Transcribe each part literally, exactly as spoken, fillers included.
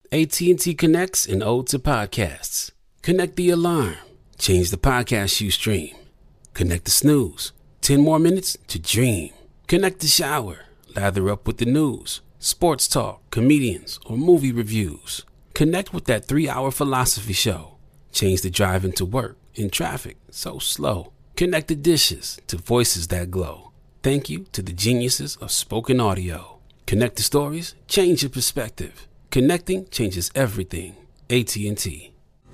A T and T connects an ode to podcasts. Connect the alarm. Change the podcast you stream. Connect the snooze. Ten more minutes to dream. Connect the shower. Lather up with the news, sports talk, comedians, or movie reviews. Connect with that three-hour philosophy show. Change the drive into work in traffic so slow. Connect the dishes to voices that glow. Thank you to the geniuses of spoken audio. Connect the stories, change your perspective. Connecting changes everything. A T and T.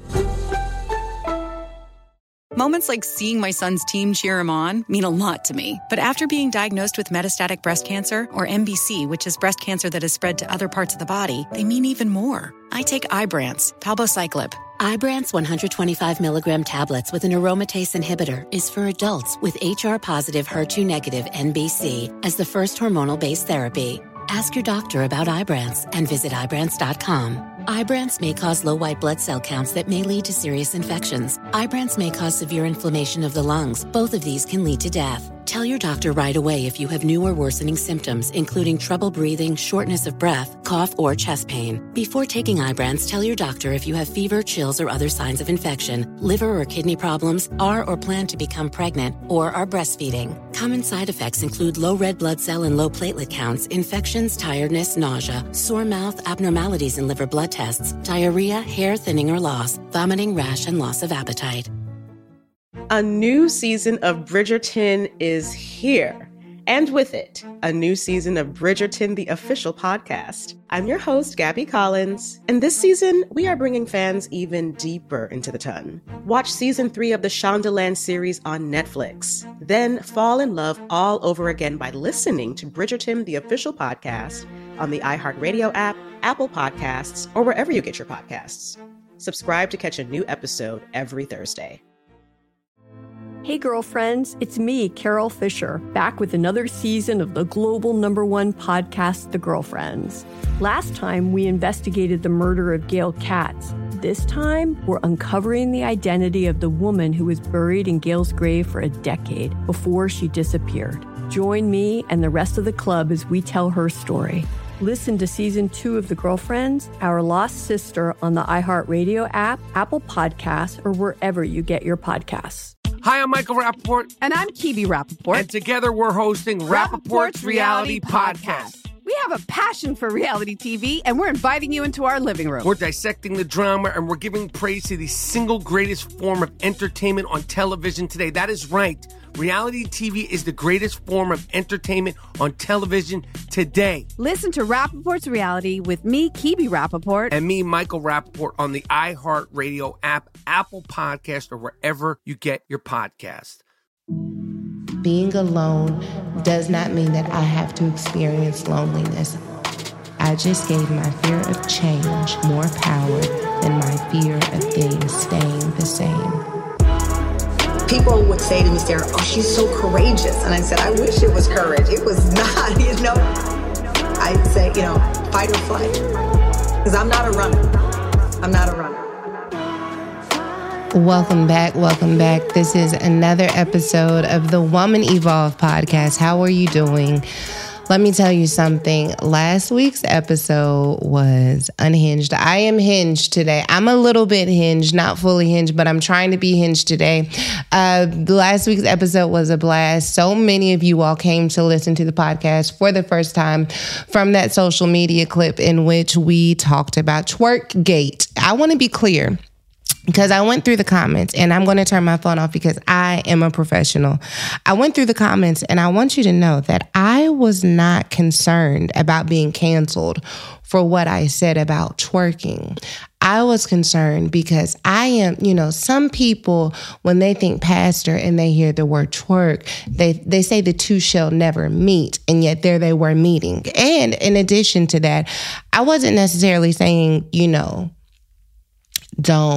Moments like seeing my son's team cheer him on mean a lot to me. But after being diagnosed with metastatic breast cancer, or M B C, which is breast cancer that has spread to other parts of the body, they mean even more. I take Ibrance, palbociclib. Ibrance one hundred twenty-five milligram tablets with an aromatase inhibitor is for adults with H R-positive, H E R two negative M B C as the first hormonal-based therapy. Ask your doctor about Ibrance and visit Ibrance dot com. Ibrance may cause low white blood cell counts that may lead to serious infections. Ibrance may cause severe inflammation of the lungs. Both of these can lead to death. Tell your doctor right away if you have new or worsening symptoms, including trouble breathing, shortness of breath, cough, or chest pain. Before taking Ibrance, tell your doctor if you have fever, chills, or other signs of infection, liver or kidney problems, are or plan to become pregnant, or are breastfeeding. Common side effects include low red blood cell and low platelet counts, infections, tiredness, nausea, sore mouth, abnormalities in liver blood tests, diarrhea, hair thinning or loss, vomiting, rash, and loss of appetite. A new season of Bridgerton is here. And with it, a new season of Bridgerton, the official podcast. I'm your host, Gabby Collins, and this season, we are bringing fans even deeper into the ton. Watch season three of the Shondaland series on Netflix. Then fall in love all over again by listening to Bridgerton, the official podcast, on the iHeartRadio app, Apple Podcasts, or wherever you get your podcasts. Subscribe to catch a new episode every Thursday. Hey girlfriends, it's me, Carol Fisher, back with another season of the global number one podcast, The Girlfriends. Last time, we investigated the murder of Gail Katz. This time, we're uncovering the identity of the woman who was buried in Gail's grave for a decade before she disappeared. Join me and the rest of the club as we tell her story. Listen to season two of The Girlfriends, Our Lost Sister on the iHeartRadio app, Apple Podcasts, or wherever you get your podcasts. Hi, I'm Michael Rappaport. And I'm Kibi Rappaport. And together we're hosting Rappaport's Reality Podcast. We have a passion for reality T V, and we're inviting you into our living room. We're dissecting the drama, and we're giving praise to the single greatest form of entertainment on television today. That is right. Reality T V is the greatest form of entertainment on television today. Listen to Rappaport's Reality with me, Kibi Rappaport. And me, Michael Rappaport, on the iHeartRadio app, Apple Podcast, or wherever you get your podcast. Being alone does not mean that I have to experience loneliness. I just gave my fear of change more power than my fear of things staying the same. People would say to me, Sarah, oh, she's so courageous. And I said, I wish it was courage. It was not, you know. I'd say, you know, fight or flight. Because I'm not a runner. I'm not a runner. Welcome back. Welcome back. This is another episode of the Woman Evolve podcast. How are you doing? Let me tell you something. Last week's episode was unhinged. I am hinged today. I'm a little bit hinged, not fully hinged, but I'm trying to be hinged today. Uh, last week's episode was a blast. So many of you all came to listen to the podcast for the first time from that social media clip in which we talked about Twerkgate. I want to be clear, because I went through the comments, and I'm going to turn my phone off because I am a professional. I went through the comments, and I want you to know that I was not concerned about being canceled for what I said about twerking. I was concerned because I am, you know, some people, when they think pastor and they hear the word twerk, they, they say the two shall never meet, and yet there they were meeting. And in addition to that, I wasn't necessarily saying, you know, don't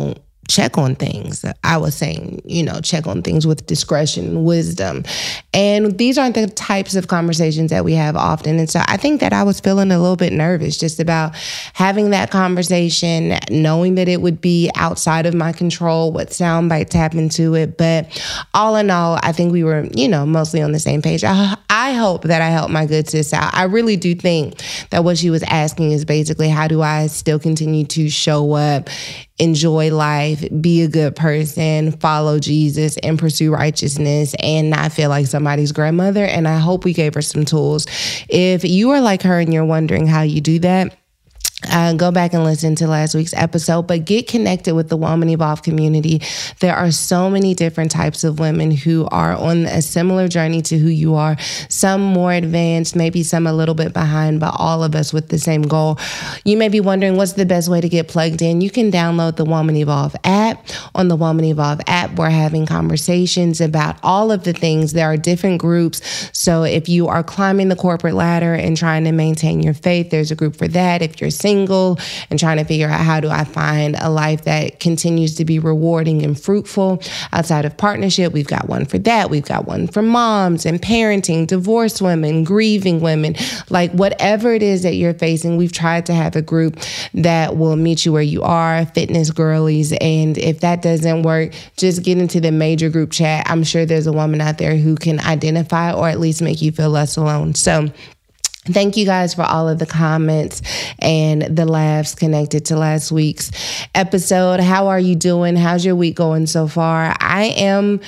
check on things. I was saying, you know, check on things with discretion and wisdom. And these aren't the types of conversations that we have often. And so I think that I was feeling a little bit nervous just about having that conversation, knowing that it would be outside of my control, what soundbite tap into it. But all in all, I think we were, you know, mostly on the same page. I, I hope that I helped my good sis out. I really do think that what she was asking is basically, how do I still continue to show up, enjoy life, be a good person, follow Jesus, and pursue righteousness, and not feel like somebody's grandmother. And I hope we gave her some tools. If you are like her and you're wondering how you do that, Uh, go back and listen to last week's episode, but get connected with the Woman Evolve community. There are so many different types of women who are on a similar journey to who you are, some more advanced, maybe some a little bit behind, but all of us with the same goal. You may be wondering, what's the best way to get plugged in? You can download the Woman Evolve app. On the Woman Evolve app, we're having conversations about all of the things. There are different groups. So if you are climbing the corporate ladder and trying to maintain your faith, there's a group for that. If you're single and trying to figure out, how do I find a life that continues to be rewarding and fruitful outside of partnership, we've got one for that. We've got one for moms and parenting, divorced women, grieving women, like whatever it is that you're facing. We've tried to have a group that will meet you where you are, fitness girlies. And if that doesn't work, just get into the major group chat. I'm sure there's a woman out there who can identify or at least make you feel less alone. So thank you guys for all of the comments and the laughs connected to last week's episode. How are you doing? How's your week going so far? I am,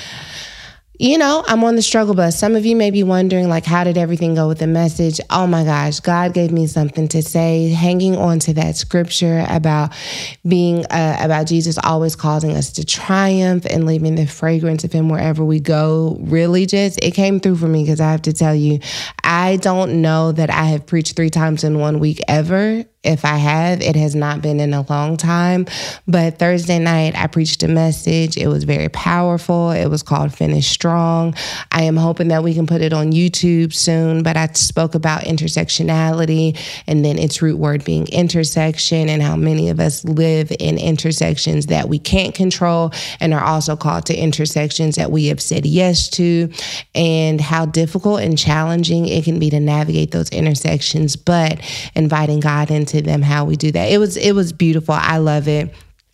you know, I'm on the struggle bus. Some of you may be wondering, like, how did everything go with the message? Oh my gosh, God gave me something to say, hanging on to that scripture about being, uh, about Jesus always causing us to triumph and leaving the fragrance of him wherever we go. Really just, it came through for me, because I have to tell you, I don't know that I have preached three times in one week ever. If I have, it has not been in a long time. But Thursday night, I preached a message. It was very powerful. It was called Finish Strong. I am hoping that we can put it on YouTube soon. But I spoke about intersectionality and then its root word being intersection, and how many of us live in intersections that we can't control and are also called to intersections that we have said yes to, and how difficult and challenging it can be to navigate those intersections, but inviting God into them, how we do that. It was it was beautiful. I love it.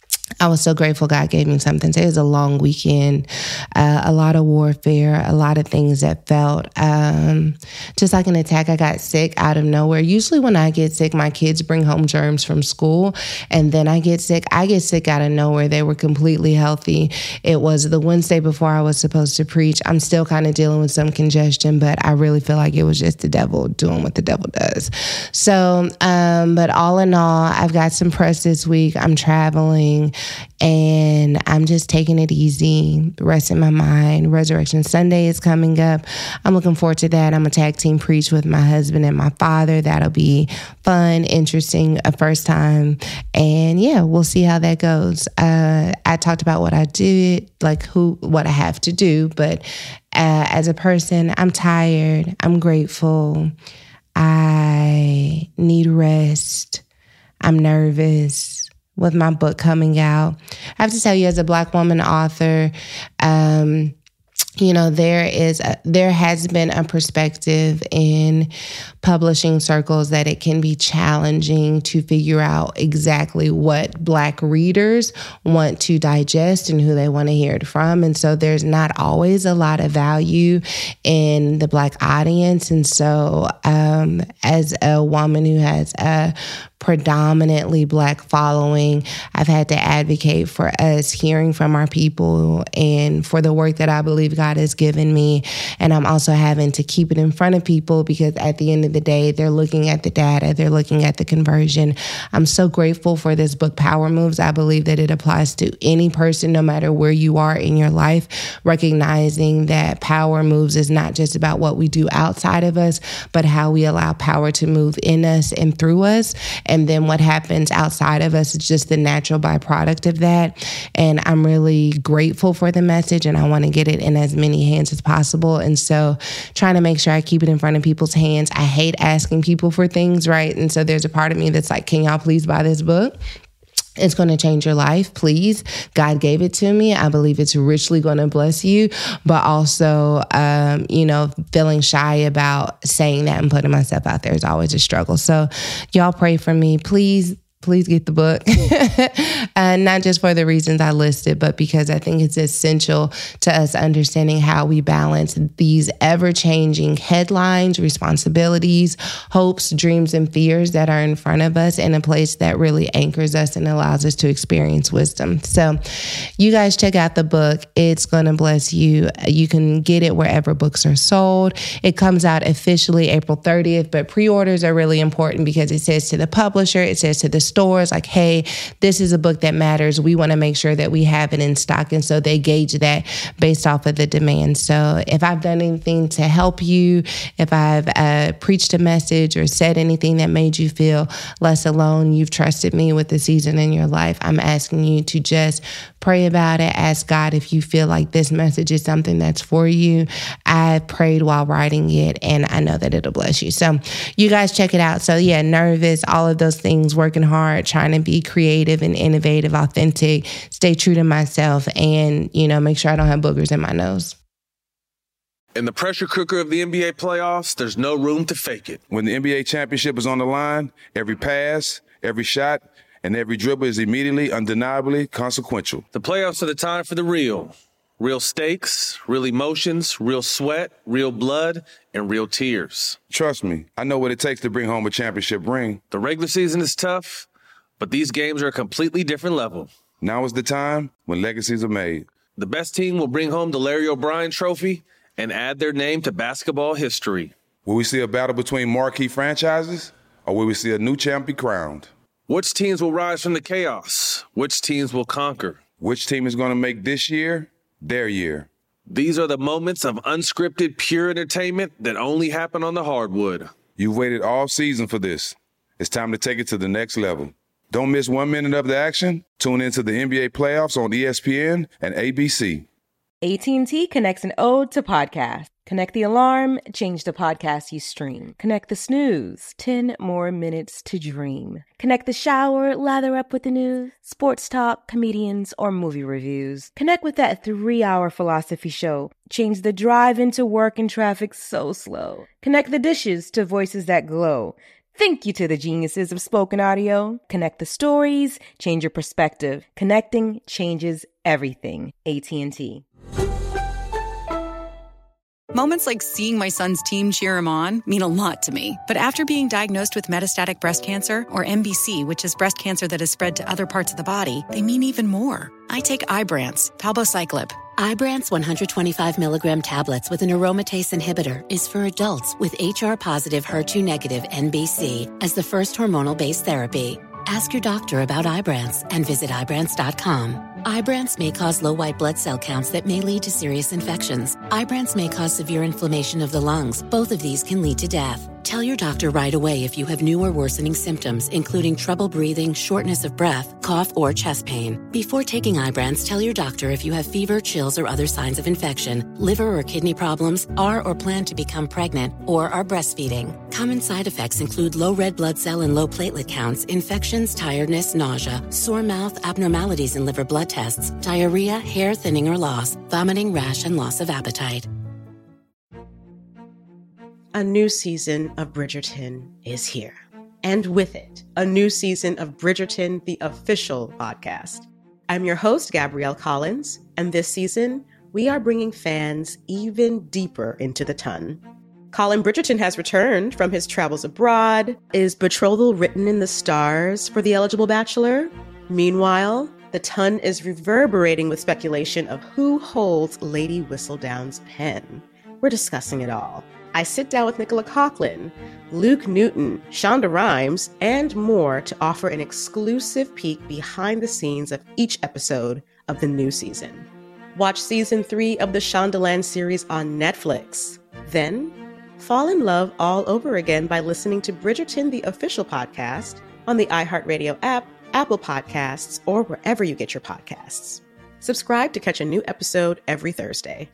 I was so grateful God gave me something. It was a long weekend, uh, a lot of warfare, a lot of things that felt um, just like an attack. I got sick out of nowhere. Usually when I get sick, my kids bring home germs from school, and then I get sick. I get sick out of nowhere. They were completely healthy. It was the Wednesday before I was supposed to preach. I'm still kind of dealing with some congestion, but I really feel like it was just the devil doing what the devil does. So, um, but all in all, I've got some press this week. I'm traveling. And I'm just taking it easy, resting my mind. Resurrection Sunday is coming up. I'm looking forward to that. I'm a tag team preach with my husband and my father. That'll be fun, interesting, a first time. And yeah, we'll see how that goes. Uh, I talked about what I did, like who, what I have to do. But uh, as a person, I'm tired. I'm grateful. I need rest. I'm nervous. With my book coming out, I have to tell you, as a Black woman author, um, you know, there is a, there has been a perspective in publishing circles that it can be challenging to figure out exactly what Black readers want to digest and who they want to hear it from. And so there's not always a lot of value in the Black audience. And so um, as a woman who has a predominantly Black following, I've had to advocate for us hearing from our people and for the work that I believe God has given me. And I'm also having to keep it in front of people, because at the end of the day, they're looking at the data, they're looking at the conversion. I'm so grateful for this book, Power Moves. I believe that it applies to any person, no matter where you are in your life, recognizing that power moves is not just about what we do outside of us, but how we allow power to move in us and through us. And then what happens outside of us is just the natural byproduct of that. And I'm really grateful for the message, and I want to get it in as many hands as possible. And so trying to make sure I keep it in front of people's hands. I hate asking people for things, right? And so there's a part of me that's like, can y'all please buy this book? It's going to change your life. Please. God gave it to me. I believe it's richly going to bless you, but also, um, you know, feeling shy about saying that and putting myself out there is always a struggle. So y'all pray for me. Please, please get the book. uh, not just for the reasons I listed, but because I think it's essential to us understanding how we balance these ever-changing headlines, responsibilities, hopes, dreams, and fears that are in front of us in a place that really anchors us and allows us to experience wisdom. So you guys check out the book. It's going to bless you. You can get it wherever books are sold. It comes out officially April thirtieth, but pre-orders are really important because it says to the publisher, it says to the stores, like, hey, this is a book that matters. We want to make sure that we have it in stock. And so they gauge that based off of the demand. So if I've done anything to help you, if I've uh, preached a message or said anything that made you feel less alone, you've trusted me with the season in your life, I'm asking you to just pray about it. Ask God if you feel like this message is something that's for you. I prayed while writing it, and I know that it'll bless you. So you guys check it out. So yeah, nervous, all of those things, working hard, trying to be creative and innovative, authentic, stay true to myself, and, you know, make sure I don't have boogers in my nose. In the pressure cooker of the N B A playoffs, there's no room to fake it. When the N B A championship is on the line, every pass, every shot, and every dribble is immediately, undeniably consequential. The playoffs are the time for the real. Real stakes, real emotions, real sweat, real blood, and real tears. Trust me, I know what it takes to bring home a championship ring. The regular season is tough, but these games are a completely different level. Now is the time when legacies are made. The best team will bring home the Larry O'Brien Trophy and add their name to basketball history. Will we see a battle between marquee franchises, or will we see a new champ be crowned? Which teams will rise from the chaos? Which teams will conquer? Which team is going to make this year their year? These are the moments of unscripted, pure entertainment that only happen on the hardwood. You've waited all season for this. It's time to take it to the next level. Don't miss one minute of the action. Tune into the N B A playoffs on E S P N and A B C. A T and T connects an ode to podcast. Connect the alarm, change the podcast you stream. Connect the snooze, ten more minutes to dream. Connect the shower, lather up with the news, sports talk, comedians, or movie reviews. Connect with that three-hour philosophy show. Change the drive into work and traffic so slow. Connect the dishes to voices that glow. Thank you to the geniuses of spoken audio. Connect the stories, change your perspective. Connecting changes everything. A T and T. Moments like seeing my son's team cheer him on mean a lot to me. But after being diagnosed with metastatic breast cancer, or M B C, which is breast cancer that has spread to other parts of the body, they mean even more. I take Ibrance, palbociclib. Ibrance one hundred twenty-five milligram tablets with an aromatase inhibitor is for adults with H R-positive, H E R two negative N B C as the first hormonal-based therapy. Ask your doctor about Ibrance and visit Ibrance dot com. Ibrance may cause low white blood cell counts that may lead to serious infections. Ibrance may cause severe inflammation of the lungs. Both of these can lead to death. Tell your doctor right away if you have new or worsening symptoms, including trouble breathing, shortness of breath, cough, or chest pain. Before taking Ibrance, tell your doctor if you have fever, chills, or other signs of infection, liver or kidney problems, are or plan to become pregnant, or are breastfeeding. Common side effects include low red blood cell and low platelet counts, infections, tiredness, nausea, sore mouth, abnormalities in liver blood tests, diarrhea, hair thinning or loss, vomiting, rash, and loss of appetite. A new season of Bridgerton is here. And with it, a new season of Bridgerton, the official podcast. I'm your host, Gabrielle Collins, and this season, we are bringing fans even deeper into the ton. Colin Bridgerton has returned from his travels abroad. Is betrothal written in the stars for the eligible bachelor? Meanwhile, the ton is reverberating with speculation of who holds Lady Whistledown's pen. We're discussing it all. I sit down with Nicola Coughlan, Luke Newton, Shonda Rhimes, and more to offer an exclusive peek behind the scenes of each episode of the new season. Watch season three of the Shondaland series on Netflix. Then, fall in love all over again by listening to Bridgerton, the official podcast, on the iHeartRadio app, Apple Podcasts, or wherever you get your podcasts. Subscribe to catch a new episode every Thursday.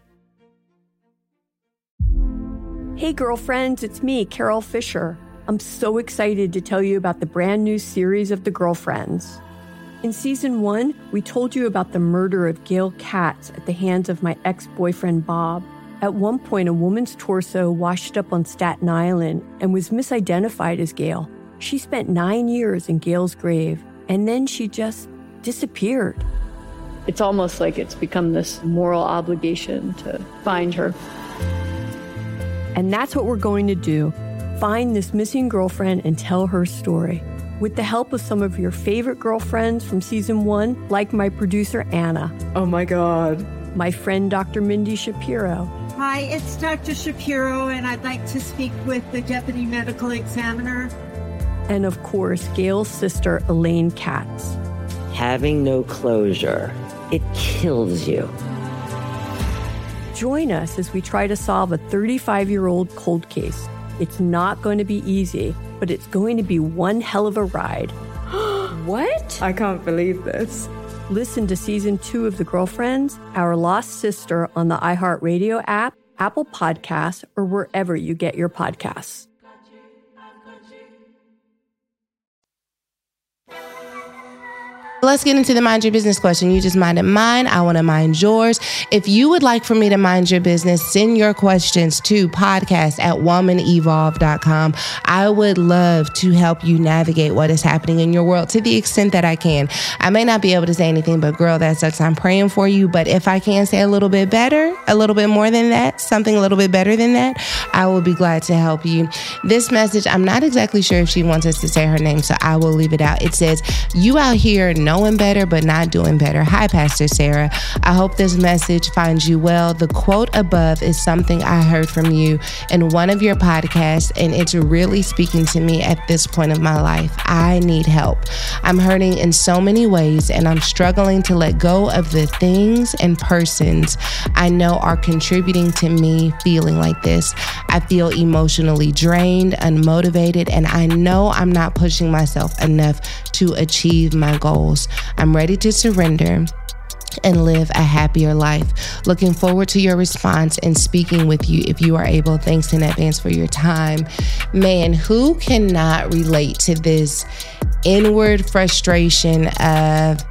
Hey girlfriends, it's me, Carol Fisher. I'm so excited to tell you about the brand new series of The Girlfriends. In season one, we told you about the murder of Gail Katz at the hands of my ex-boyfriend Bob. At one point, a woman's torso washed up on Staten Island and was misidentified as Gail. She spent nine years in Gail's grave, and then she just disappeared. It's almost like it's become this moral obligation to find her. And that's what we're going to do. Find this missing girlfriend and tell her story. With the help of some of your favorite girlfriends from season one, like my producer, Anna. Oh my God. My friend, Doctor Mindy Shapiro. Hi, it's Doctor Shapiro, and I'd like to speak with the Deputy Medical Examiner. And of course, Gail's sister, Elaine Katz. Having no closure, it kills you. Join us as we try to solve a thirty-five-year-old cold case. It's not going to be easy, but it's going to be one hell of a ride. What? I can't believe this. Listen to season two of The Girlfriends, Our Lost Sister on the iHeartRadio app, Apple Podcasts, or wherever you get your podcasts. Let's get into the mind your business question. You just minded mine. I want to mind yours. If you would like for me to mind your business, send your questions to podcast at woman evolve dot com. I would love to help you navigate what is happening in your world to the extent that I can. I may not be able to say anything, but girl, that sucks. I'm praying for you. But if I can say a little bit better, a little bit more than that, something a little bit better than that, I will be glad to help you. This message, I'm not exactly sure if she wants us to say her name, so I will leave it out. It says, you out here knowing better but not doing better. Hi, Pastor Sarah. I hope this message finds you well. The quote above is something I heard from you in one of your podcasts, and it's really speaking to me at this point of my life. I need help. I'm hurting in so many ways, and I'm struggling to let go of the things and persons I know are contributing to me feeling like this. I feel emotionally drained, unmotivated, and I know I'm not pushing myself enough to achieve my goals. I'm ready to surrender and live a happier life. Looking forward to your response and speaking with you if you are able. Thanks in advance for your time. Man, who cannot relate to this inward frustration of,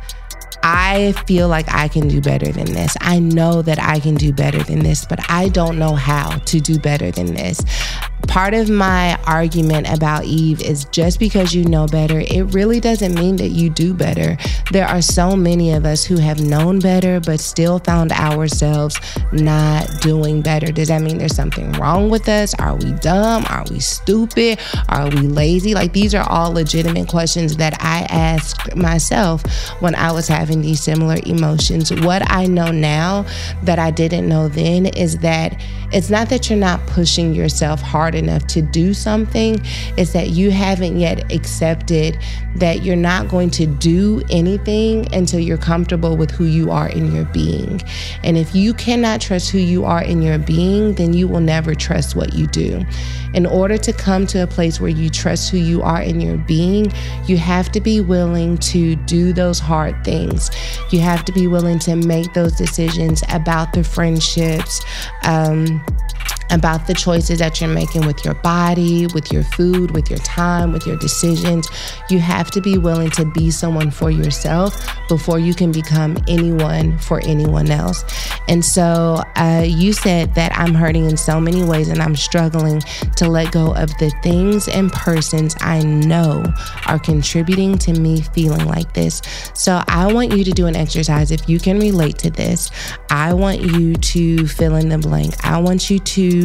I feel like I can do better than this. I know that I can do better than this, but I don't know how to do better than this. Part of my argument about Eve is just because you know better, it really doesn't mean that you do better. There are so many of us who have known better, but still found ourselves not doing better. Does that mean there's something wrong with us? Are we dumb? Are we stupid? Are we lazy? Like, these are all legitimate questions that I asked myself when I was having these similar emotions. What I know now that I didn't know then is that it's not that you're not pushing yourself hard enough to do something. It's that you haven't yet accepted that you're not going to do anything until you're comfortable with who you are in your being. And if you cannot trust who you are in your being, then you will never trust what you do. In order to come to a place where you trust who you are in your being, you have to be willing to do those hard things. You have to be willing to make those decisions about the friendships, um, about the choices that you're making with your body, with your food, with your time, with your decisions. You have to be willing to be someone for yourself before you can become anyone for anyone else. And so uh, you said that I'm hurting in so many ways and I'm struggling to let go of the things and persons I know are contributing to me feeling like this. So I want you to do an exercise. If you can relate to this, I want you to fill in the blank. I want you to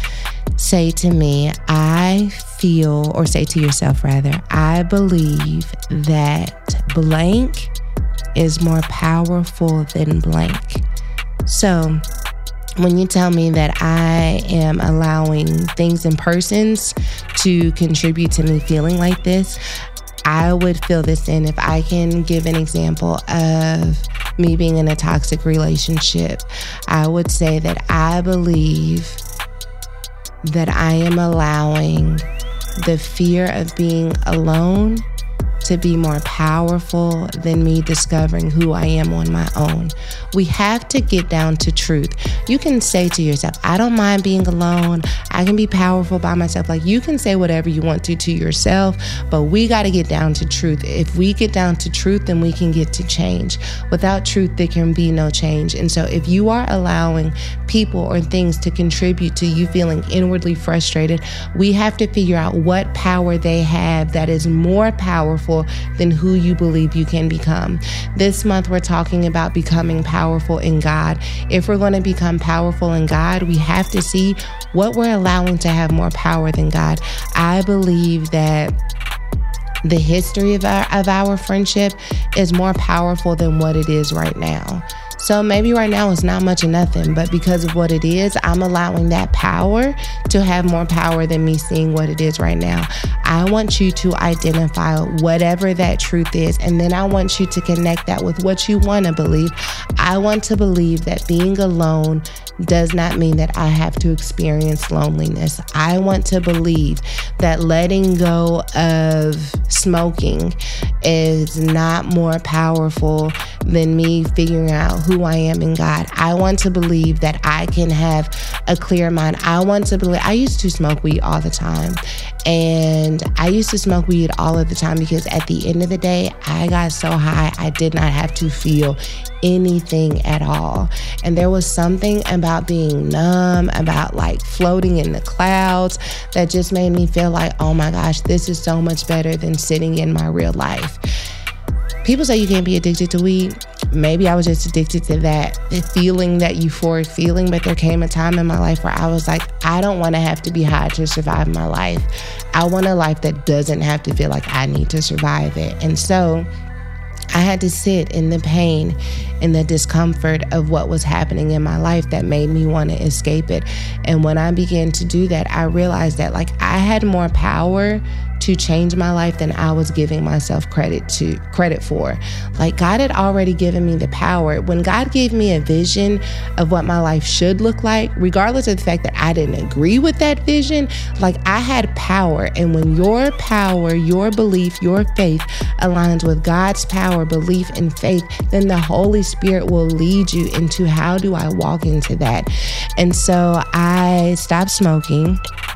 say to me, I feel, or say to yourself rather, I believe that blank is more powerful than blank. So when you tell me that I am allowing things and persons to contribute to me feeling like this, I would fill this in. If I can give an example of me being in a toxic relationship, I would say that I believe that I am allowing the fear of being alone to be more powerful than me discovering who I am on my own. We have to get down to truth. You can say to yourself, I don't mind being alone. I can be powerful by myself. Like, you can say whatever you want to to yourself, but we got to get down to truth. If we get down to truth, then we can get to change. Without truth, there can be no change. And so if you are allowing people or things to contribute to you feeling inwardly frustrated, we have to figure out what power they have that is more powerful than who you believe you can become. This month, we're talking about becoming powerful in God. If we're going to become powerful in God, we have to see what we're allowing to have more power than God. I believe that the history of our, of our friendship is more powerful than what it is right now. So maybe right now it's not much of nothing, but because of what it is, I'm allowing that power to have more power than me seeing what it is right now. I want you to identify whatever that truth is, and then I want you to connect that with what you want to believe. I want to believe that being alone does not mean that I have to experience loneliness. I want to believe that letting go of smoking is not more powerful than me figuring out who I am in God. I want to believe that I can have a clear mind. I want to believe, I used to smoke weed all the time. And I used to smoke weed all of the time because at the end of the day, I got so high, I did not have to feel anything at all. And there was something about being numb, about like floating in the clouds, that just made me feel like, oh my gosh, this is so much better than sitting in my real life. People say you can't be addicted to weed. Maybe I was just addicted to that feeling, that euphoric feeling, but there came a time in my life where I was like, I don't want to have to be high to survive my life. I want a life that doesn't have to feel like I need to survive it. And so I had to sit in the pain and the discomfort of what was happening in my life that made me want to escape it. And when I began to do that, I realized that like I had more power to change my life than I was giving myself credit to credit for. Like, God had already given me the power. When God gave me a vision of what my life should look like, regardless of the fact that I didn't agree with that vision, like I had power. And when your power, your belief, your faith aligns with God's power, belief, and faith, then the Holy Spirit will lead you into how do I walk into that. And so I stopped smoking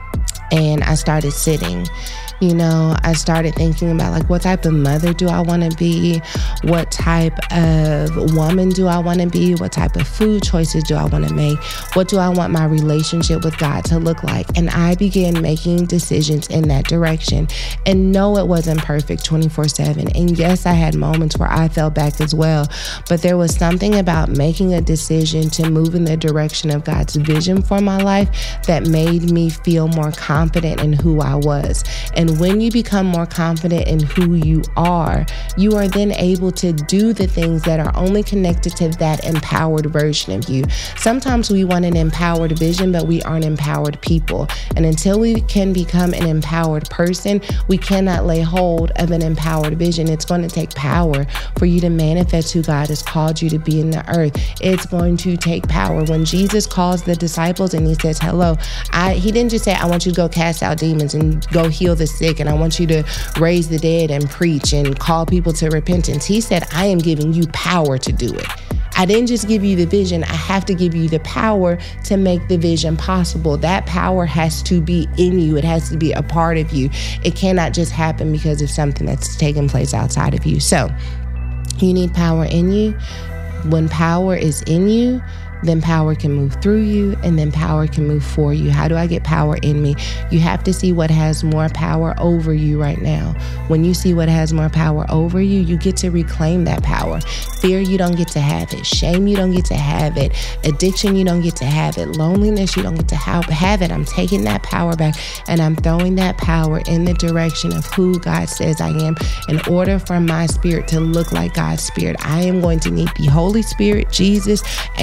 and I started sitting. You know, I started thinking about like, what type of mother do I want to be? What type of woman do I want to be? What type of food choices do I want to make? What do I want my relationship with God to look like? And I began making decisions in that direction. And no, it wasn't perfect twenty-four seven. And yes, I had moments where I fell back as well. But there was something about making a decision to move in the direction of God's vision for my life that made me feel more confident in who I was. And when you become more confident in who you are, you are then able to do the things that are only connected to that empowered version of you. Sometimes we want an empowered vision, but we aren't empowered people. And until we can become an empowered person, we cannot lay hold of an empowered vision. It's going to take power for you to manifest who God has called you to be in the earth. It's going to take power. When Jesus calls the disciples and he says, hello, I, he didn't just say, I want you to go cast out demons and go heal the sick, and I want you to raise the dead and preach and call people to repentance. He said, I am giving you power to do it. I didn't just give you the vision. I have to give you the power to make the vision possible. That power has to be in you. It has to be a part of you. It cannot just happen because of something that's taking place outside of you. So you need power in you. When power is in you, then power can move through you, and then power can move for you. How do I get power in me? You have to see what has more power over you right now. When you see what has more power over you, you get to reclaim that power. Fear, you don't get to have it. Shame, you don't get to have it. Addiction, you don't get to have it. Loneliness, you don't get to have it. I'm taking that power back, and I'm throwing that power in the direction of who God says I am. In order for my spirit to look like God's spirit, I am going to need the Holy Spirit, Jesus, angel,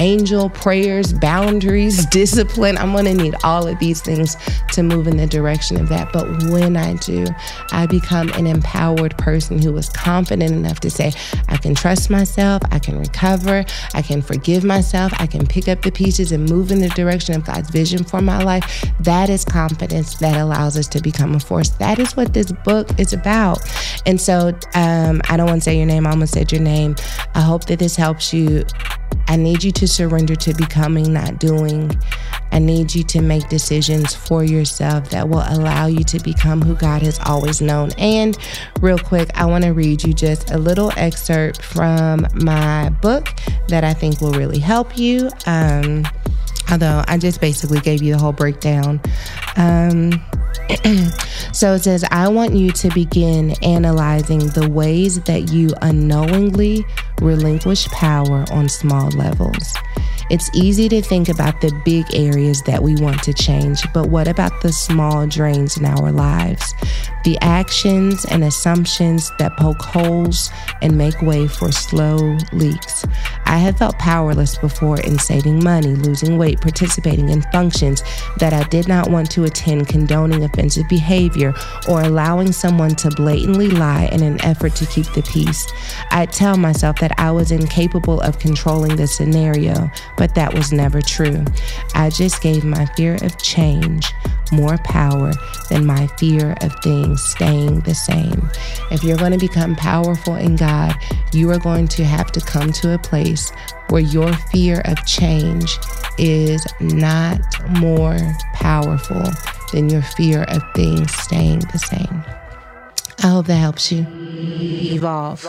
prayers, boundaries, discipline. I'm going to need all of these things to move in the direction of that. But when I do, I become an empowered person who is confident enough to say, I can trust myself, I can recover, I can forgive myself, I can pick up the pieces and move in the direction of God's vision for my life. That is confidence that allows us to become a force. That is what this book is about. And so um, I don't want to say your name, I almost said your name. I hope that this helps you. I need you to surrender to becoming, not doing. I need you to make decisions for yourself that will allow you to become who God has always known. And real quick, I want to read you just a little excerpt from my book that I think will really help you. Um, although I just basically gave you the whole breakdown. Um, so it says, I want you to begin analyzing the ways that you unknowingly relinquish power on small levels. It's easy to think about the big areas that we want to change, but what about the small drains in our lives? The actions and assumptions that poke holes and make way for slow leaks. I have felt powerless before in saving money, losing weight, participating in functions that I did not want to attend, condoning offensive behavior, or allowing someone to blatantly lie in an effort to keep the peace. I'd tell myself that I was incapable of controlling the scenario, but that was never true. I just gave my fear of change more power than my fear of things staying the same. If you're going to become powerful in God, you are going to have to come to a place where your fear of change is not more powerful than your fear of things staying the same. I hope that helps you evolve.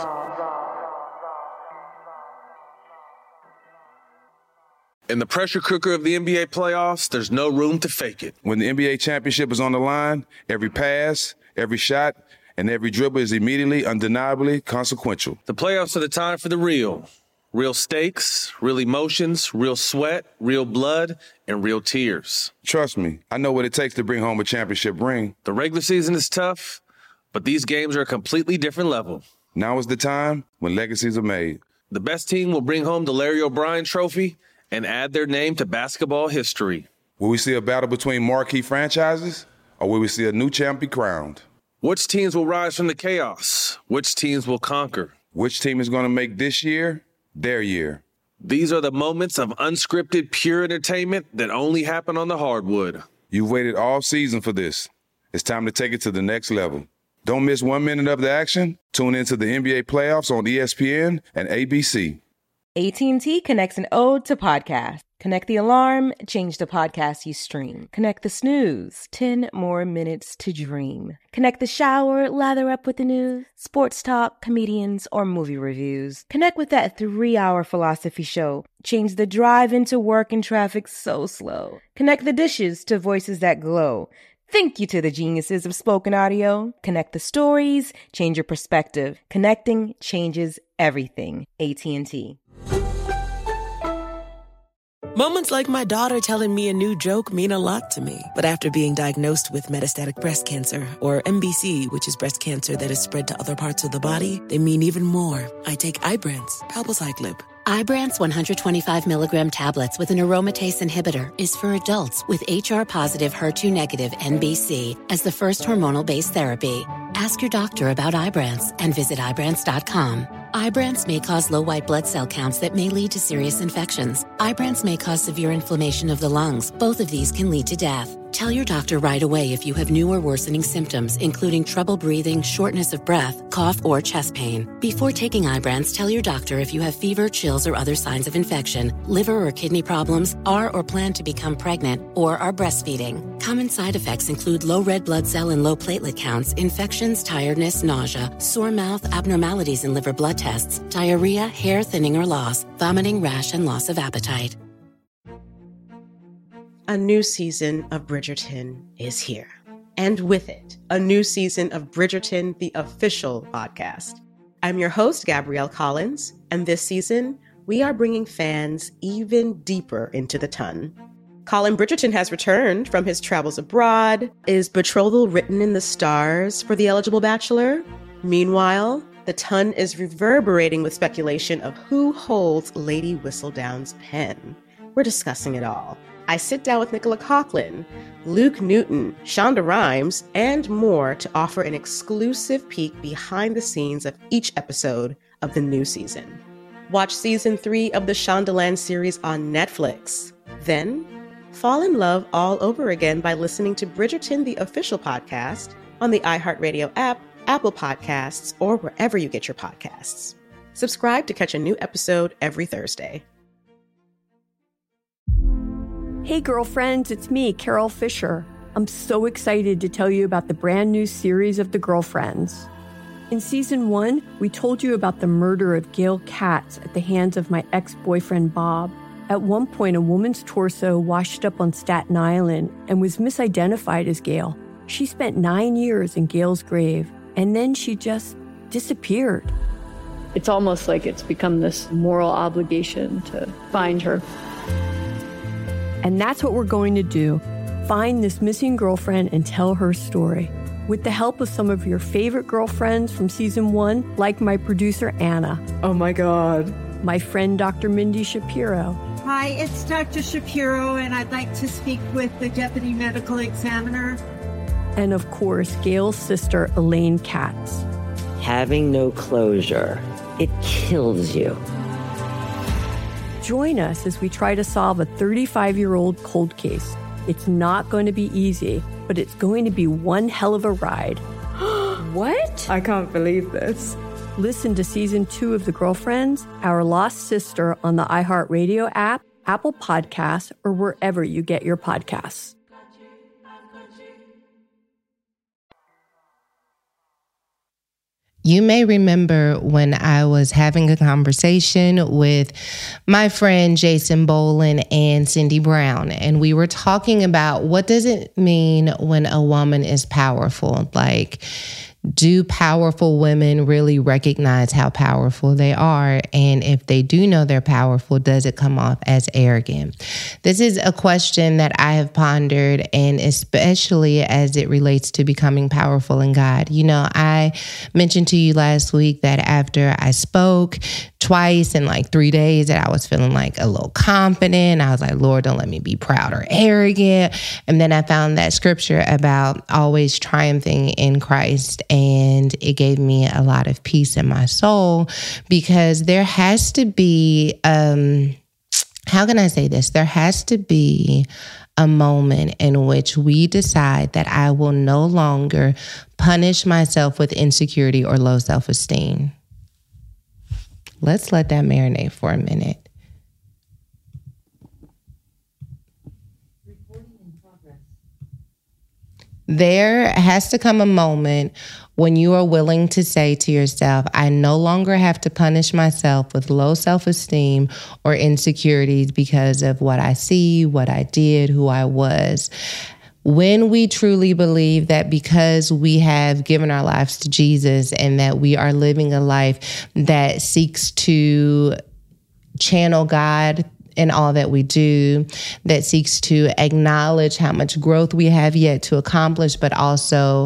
In the pressure cooker of the N B A playoffs, there's no room to fake it. When the N B A championship is on the line, every pass, every shot, and every dribble is immediately, undeniably consequential. The playoffs are the time for the real. Real stakes, real emotions, real sweat, real blood, and real tears. Trust me, I know what it takes to bring home a championship ring. The regular season is tough, but these games are a completely different level. Now is the time when legacies are made. The best team will bring home the Larry O'Brien Trophy and add their name to basketball history. Will we see a battle between marquee franchises, or will we see a new champ be crowned? Which teams will rise from the chaos? Which teams will conquer? Which team is going to make this year their year? These are the moments of unscripted, pure entertainment that only happen on the hardwood. You've waited all season for this. It's time to take it to the next level. Don't miss one minute of the action. Tune into the N B A playoffs on E S P N and A B C. A T and T connects an ode to podcast. Connect the alarm, change the podcast you stream. Connect the snooze, ten more minutes to dream. Connect the shower, lather up with the news, sports talk, comedians, or movie reviews. Connect with that three-hour philosophy show. Change the drive into work and traffic so slow. Connect the dishes to voices that glow. Thank you to the geniuses of spoken audio. Connect the stories, change your perspective. Connecting changes everything. A T and T. Moments like my daughter telling me a new joke mean a lot to me. But after being diagnosed with metastatic breast cancer, or M B C, which is breast cancer that is spread to other parts of the body, they mean even more. I take Ibrance, palbociclib. Ibrance one hundred twenty-five milligram tablets with an aromatase inhibitor is for adults with H R-positive, H E R two negative N B C as the first hormonal-based therapy. Ask your doctor about Ibrance and visit Ibrance dot com. Ibrance may cause low white blood cell counts that may lead to serious infections. Ibrance may cause severe inflammation of the lungs. Both of these can lead to death. Tell your doctor right away if you have new or worsening symptoms, including trouble breathing, shortness of breath, cough, or chest pain. Before taking Ibrance, tell your doctor if you have fever, chills, or other signs of infection, liver or kidney problems, are or plan to become pregnant, or are breastfeeding. Common side effects include low red blood cell and low platelet counts, infections, tiredness, nausea, sore mouth, abnormalities in liver blood tests, diarrhea, hair thinning or loss, vomiting, rash, and loss of appetite. A new season of Bridgerton is here. And with it, a new season of Bridgerton, the official podcast. I'm your host, Gabrielle Collins, and this season, we are bringing fans even deeper into the ton. Colin Bridgerton has returned from his travels abroad. Is betrothal written in the stars for the eligible bachelor? Meanwhile, the ton is reverberating with speculation of who holds Lady Whistledown's pen. we're discussing it all. I sit down with Nicola Coughlan, Luke Newton, Shonda Rhimes, and more to offer an exclusive peek behind the scenes of each episode of the new season. Watch season three of the Shondaland series on Netflix. Then, fall in love all over again by listening to Bridgerton, the official podcast, on the iHeartRadio app, Apple Podcasts, or wherever you get your podcasts. Subscribe to catch a new episode every Thursday. Hey girlfriends, it's me, Carol Fisher. I'm so excited to tell you about the brand new series of The Girlfriends. In season one, we told you about the murder of Gail Katz at the hands of my ex-boyfriend Bob. At one point, a woman's torso washed up on Staten Island and was misidentified as Gail. She spent nine years in Gail's grave, and then she just disappeared. It's almost like it's become this moral obligation to find her. And that's what we're going to do. Find this missing girlfriend and tell her story. With the help of some of your favorite girlfriends from season one, like my producer, Anna. Oh my God. My friend, Doctor Mindy Shapiro. Hi, it's Doctor Shapiro, and I'd like to speak with the Deputy Medical Examiner. And of course, Gail's sister, Elaine Katz. Having no closure, it kills you. Join us as we try to solve a thirty-five-year-old cold case. It's not going to be easy, but it's going to be one hell of a ride. What? I can't believe this. Listen to season two of The Girlfriends, Our Lost Sister on the iHeartRadio app, Apple Podcasts, or wherever you get your podcasts. You may remember when I was having a conversation with my friend Jason Bolin and Cindy Brown, and we were talking about what does it mean when a woman is powerful? Like, do powerful women really recognize how powerful they are? And if they do know they're powerful, does it come off as arrogant? This is a question that I have pondered, and especially as it relates to becoming powerful in God. You know, I mentioned to you last week that after I spoke twice in like three days that I was feeling like a little confident. I was like, Lord, don't let me be proud or arrogant. And then I found that scripture about always triumphing in Christ. And it gave me a lot of peace in my soul, because there has to be, um, how can I say this? There has to be a moment in which we decide that I will no longer punish myself with insecurity or low self-esteem. Let's let that marinate for a minute. There has to come a moment when you are willing to say to yourself, I no longer have to punish myself with low self-esteem or insecurities because of what I see, what I did, who I was. When we truly believe that because we have given our lives to Jesus and that we are living a life that seeks to channel God in all that we do, that seeks to acknowledge how much growth we have yet to accomplish, but also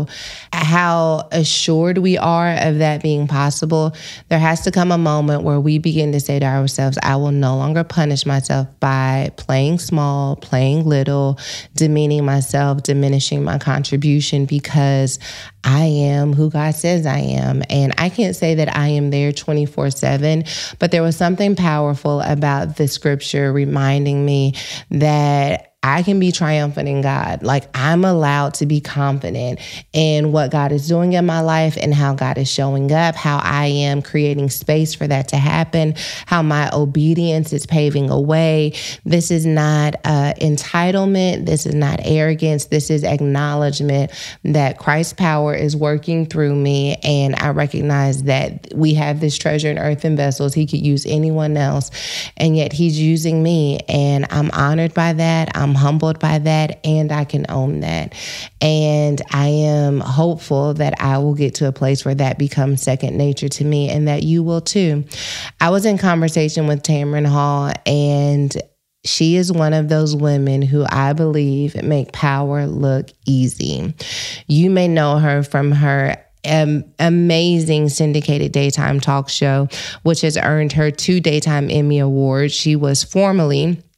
how assured we are of that being possible, there has to come a moment where we begin to say to ourselves, I will no longer punish myself by playing small, playing little, demeaning myself, diminishing my contribution, because I am who God says I am. And I can't say that I am there twenty-four seven, but there was something powerful about the scripture reminding me that I can be triumphant in God. Like, I'm allowed to be confident in what God is doing in my life and how God is showing up, how I am creating space for that to happen, how my obedience is paving a way. This is not uh, entitlement. This is not arrogance. This is acknowledgement that Christ's power is working through me. And I recognize that we have this treasure in earthen vessels. He could use anyone else, and yet he's using me. And I'm honored by that. I'm humbled by that, and I can own that. And I am hopeful that I will get to a place where that becomes second nature to me, and that you will too. I was in conversation with Tamron Hall, and she is one of those women who I believe make power look easy. You may know her from her Um, amazing syndicated daytime talk show, which has earned her two Daytime Emmy Awards. She was formerly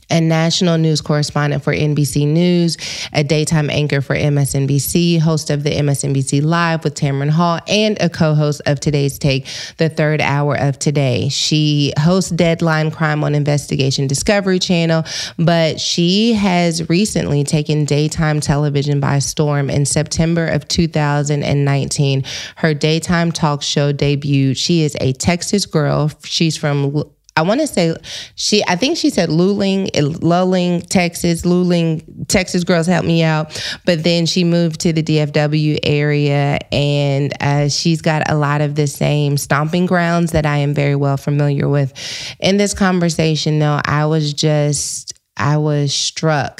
a national news correspondent for N B C News, a daytime anchor for M S N B C, host of the M S N B C Live with Tamron Hall, and a co-host of Today's Take, the third hour of Today. She hosts Deadline Crime on Investigation Discovery Channel, but she has recently taken daytime television by storm. In September of two thousand nineteen, her daytime talk show debuted. She is a Texas girl. She's from, I want to say, she. I think she said Luling, Luling, Texas. Luling, Texas. Girls, help me out. But then she moved to the D F W area, and uh, she's got a lot of the same stomping grounds that I am very well familiar with. In this conversation, though, I was just... I was struck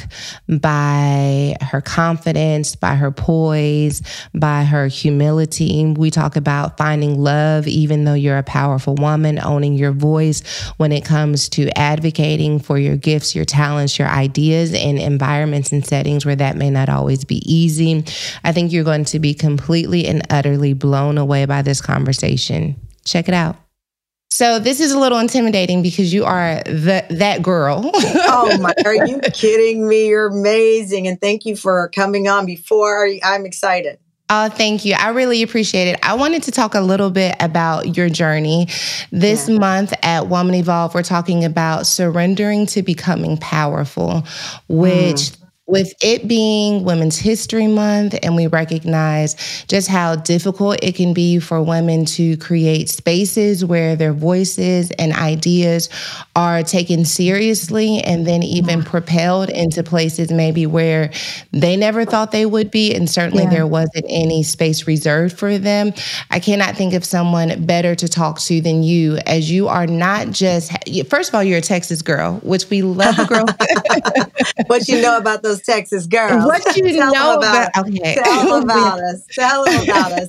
by her confidence, by her poise, by her humility. We talk about finding love, even though you're a powerful woman, owning your voice when it comes to advocating for your gifts, your talents, your ideas in environments and settings where that may not always be easy. I think you're going to be completely and utterly blown away by this conversation. Check it out. So this is a little intimidating because you are the, that girl. Oh my, are you kidding me? You're amazing. And thank you for coming on before. I'm excited. Oh, thank you. I really appreciate it. I wanted to talk a little bit about your journey. This yeah. month at Woman Evolve, we're talking about surrendering to becoming powerful, which... Mm. With it being Women's History Month, and we recognize just how difficult it can be for women to create spaces where their voices and ideas are taken seriously and then even propelled into places maybe where they never thought they would be, and certainly yeah. there wasn't any space reserved for them. I cannot think of someone better to talk to than you, as you are not just, first of all, you're a Texas girl, which we love a girl. What you know about those Texas girls? What you Tell know about, about, okay. Tell them about us. Tell them about us.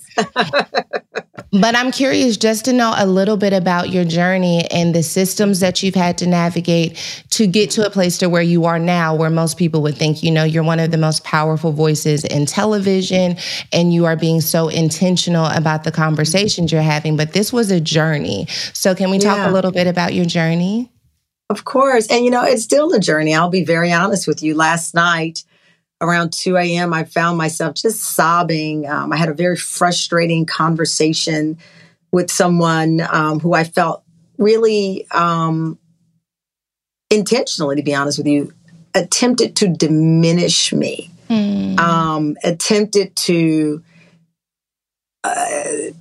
But I'm curious just to know a little bit about your journey and the systems that you've had to navigate to get to a place to where you are now, where most people would think, you know, you're one of the most powerful voices in television and you are being so intentional about the conversations you're having. But this was a journey. So can we talk yeah. a little bit about your journey? Of course. And, you know, it's still a journey. I'll be very honest with you. Last night, around two a.m., I found myself just sobbing. Um, I had a very frustrating conversation with someone um, who I felt really um, intentionally, to be honest with you, attempted to diminish me, mm. um, attempted to uh,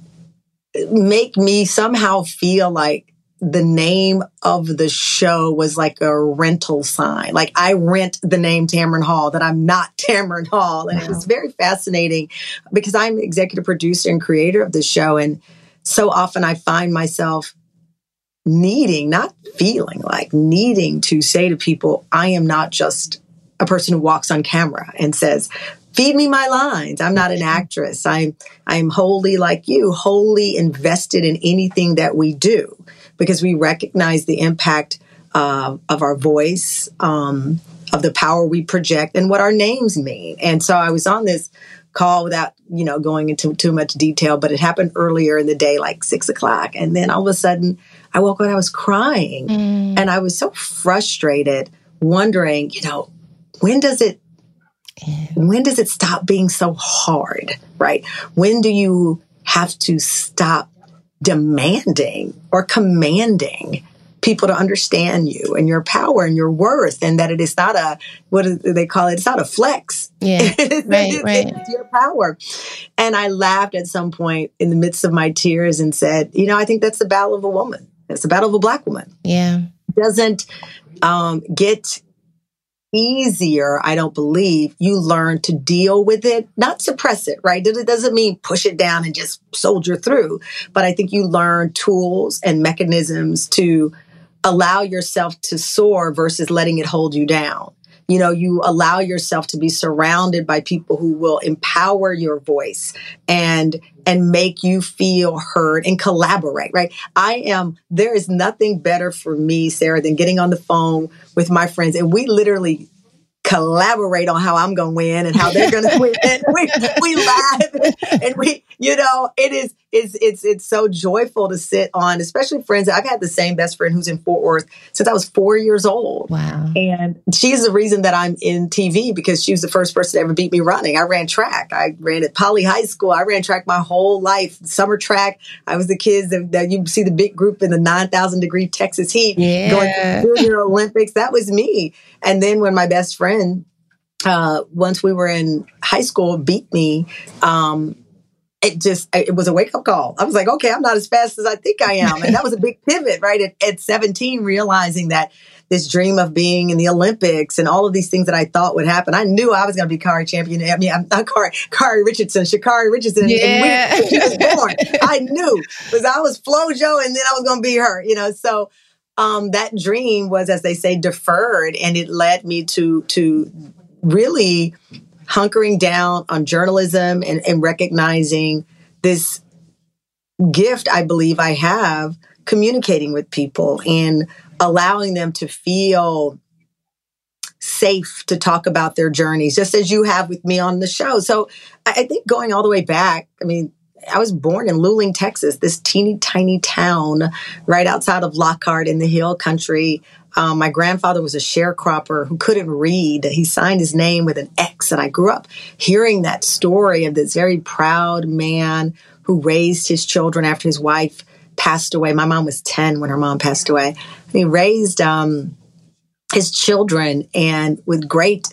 make me somehow feel like the name of the show was like a rental sign. Like I rent the name Tamron Hall, that I'm not Tamron Hall. And wow. It was very fascinating because I'm executive producer and creator of the show. And so often I find myself needing, not feeling like needing to say to people, I am not just a person who walks on camera and says, feed me my lines. I'm not an actress. I'm, I'm wholly like you, wholly invested in anything that we do, because we recognize the impact uh, of our voice, um, of the power we project, and what our names mean. And so I was on this call without, you know, going into too much detail, but it happened earlier in the day, like six o'clock. And then all of a sudden I woke up and I was crying. Mm. And I was so frustrated, wondering, you know, when does it, when does it stop being so hard, right? When do you have to stop demanding or commanding people to understand you and your power and your worth, and that it is not a, what do they call it? It's not a flex. Yeah, right, right. It's your power. And I laughed at some point in the midst of my tears and said, you know, I think that's the battle of a woman. It's the battle of a Black woman. Yeah. It doesn't um, get easier, I don't believe. You learn to deal with it, not suppress it, right? It doesn't mean push it down and just soldier through. But I think you learn tools and mechanisms to allow yourself to soar versus letting it hold you down. You know, you allow yourself to be surrounded by people who will empower your voice and and make you feel heard and collaborate, right? I am, there is nothing better for me, Sarah, than getting on the phone with my friends. And we literally collaborate on how I'm going to win and how they're going to win. we, we laugh and we, you know, it is, it's it's it's so joyful to sit on, especially friends. I've had the same best friend who's in Fort Worth since I was four years old. Wow. And she's the reason that I'm in T V, because she was the first person to ever beat me running. I ran track. I ran at Poly High School. I ran track my whole life. Summer track. I was the kids that, that you see the big group in the nine thousand degree Texas heat yeah. going to the Junior Olympics. That was me. And then when my best friend, uh, once we were in high school, beat me, um, it just, it was a wake up call. I was like, okay, I'm not as fast as I think I am. And that was a big pivot, right? At, at seventeen, realizing that this dream of being in the Olympics and all of these things that I thought would happen. I knew I was going to be Kari champion. I mean, I'm not Kari, Kari Richardson, Sha'Carri Richardson. Yeah. And when she was born, I knew, because I was FloJo and then I was going to be her, you know? So um, that dream was, as they say, deferred. And it led me to, to really hunkering down on journalism and, and recognizing this gift I believe I have, communicating with people and allowing them to feel safe to talk about their journeys, just as you have with me on the show. So I think going all the way back, I mean, I was born in Luling, Texas, this teeny tiny town right outside of Lockhart in the Hill Country. Um, my grandfather was a sharecropper who couldn't read. He signed his name with an X. And I grew up hearing that story of this very proud man who raised his children after his wife passed away. My mom was ten when her mom passed away. And he raised um, his children and with great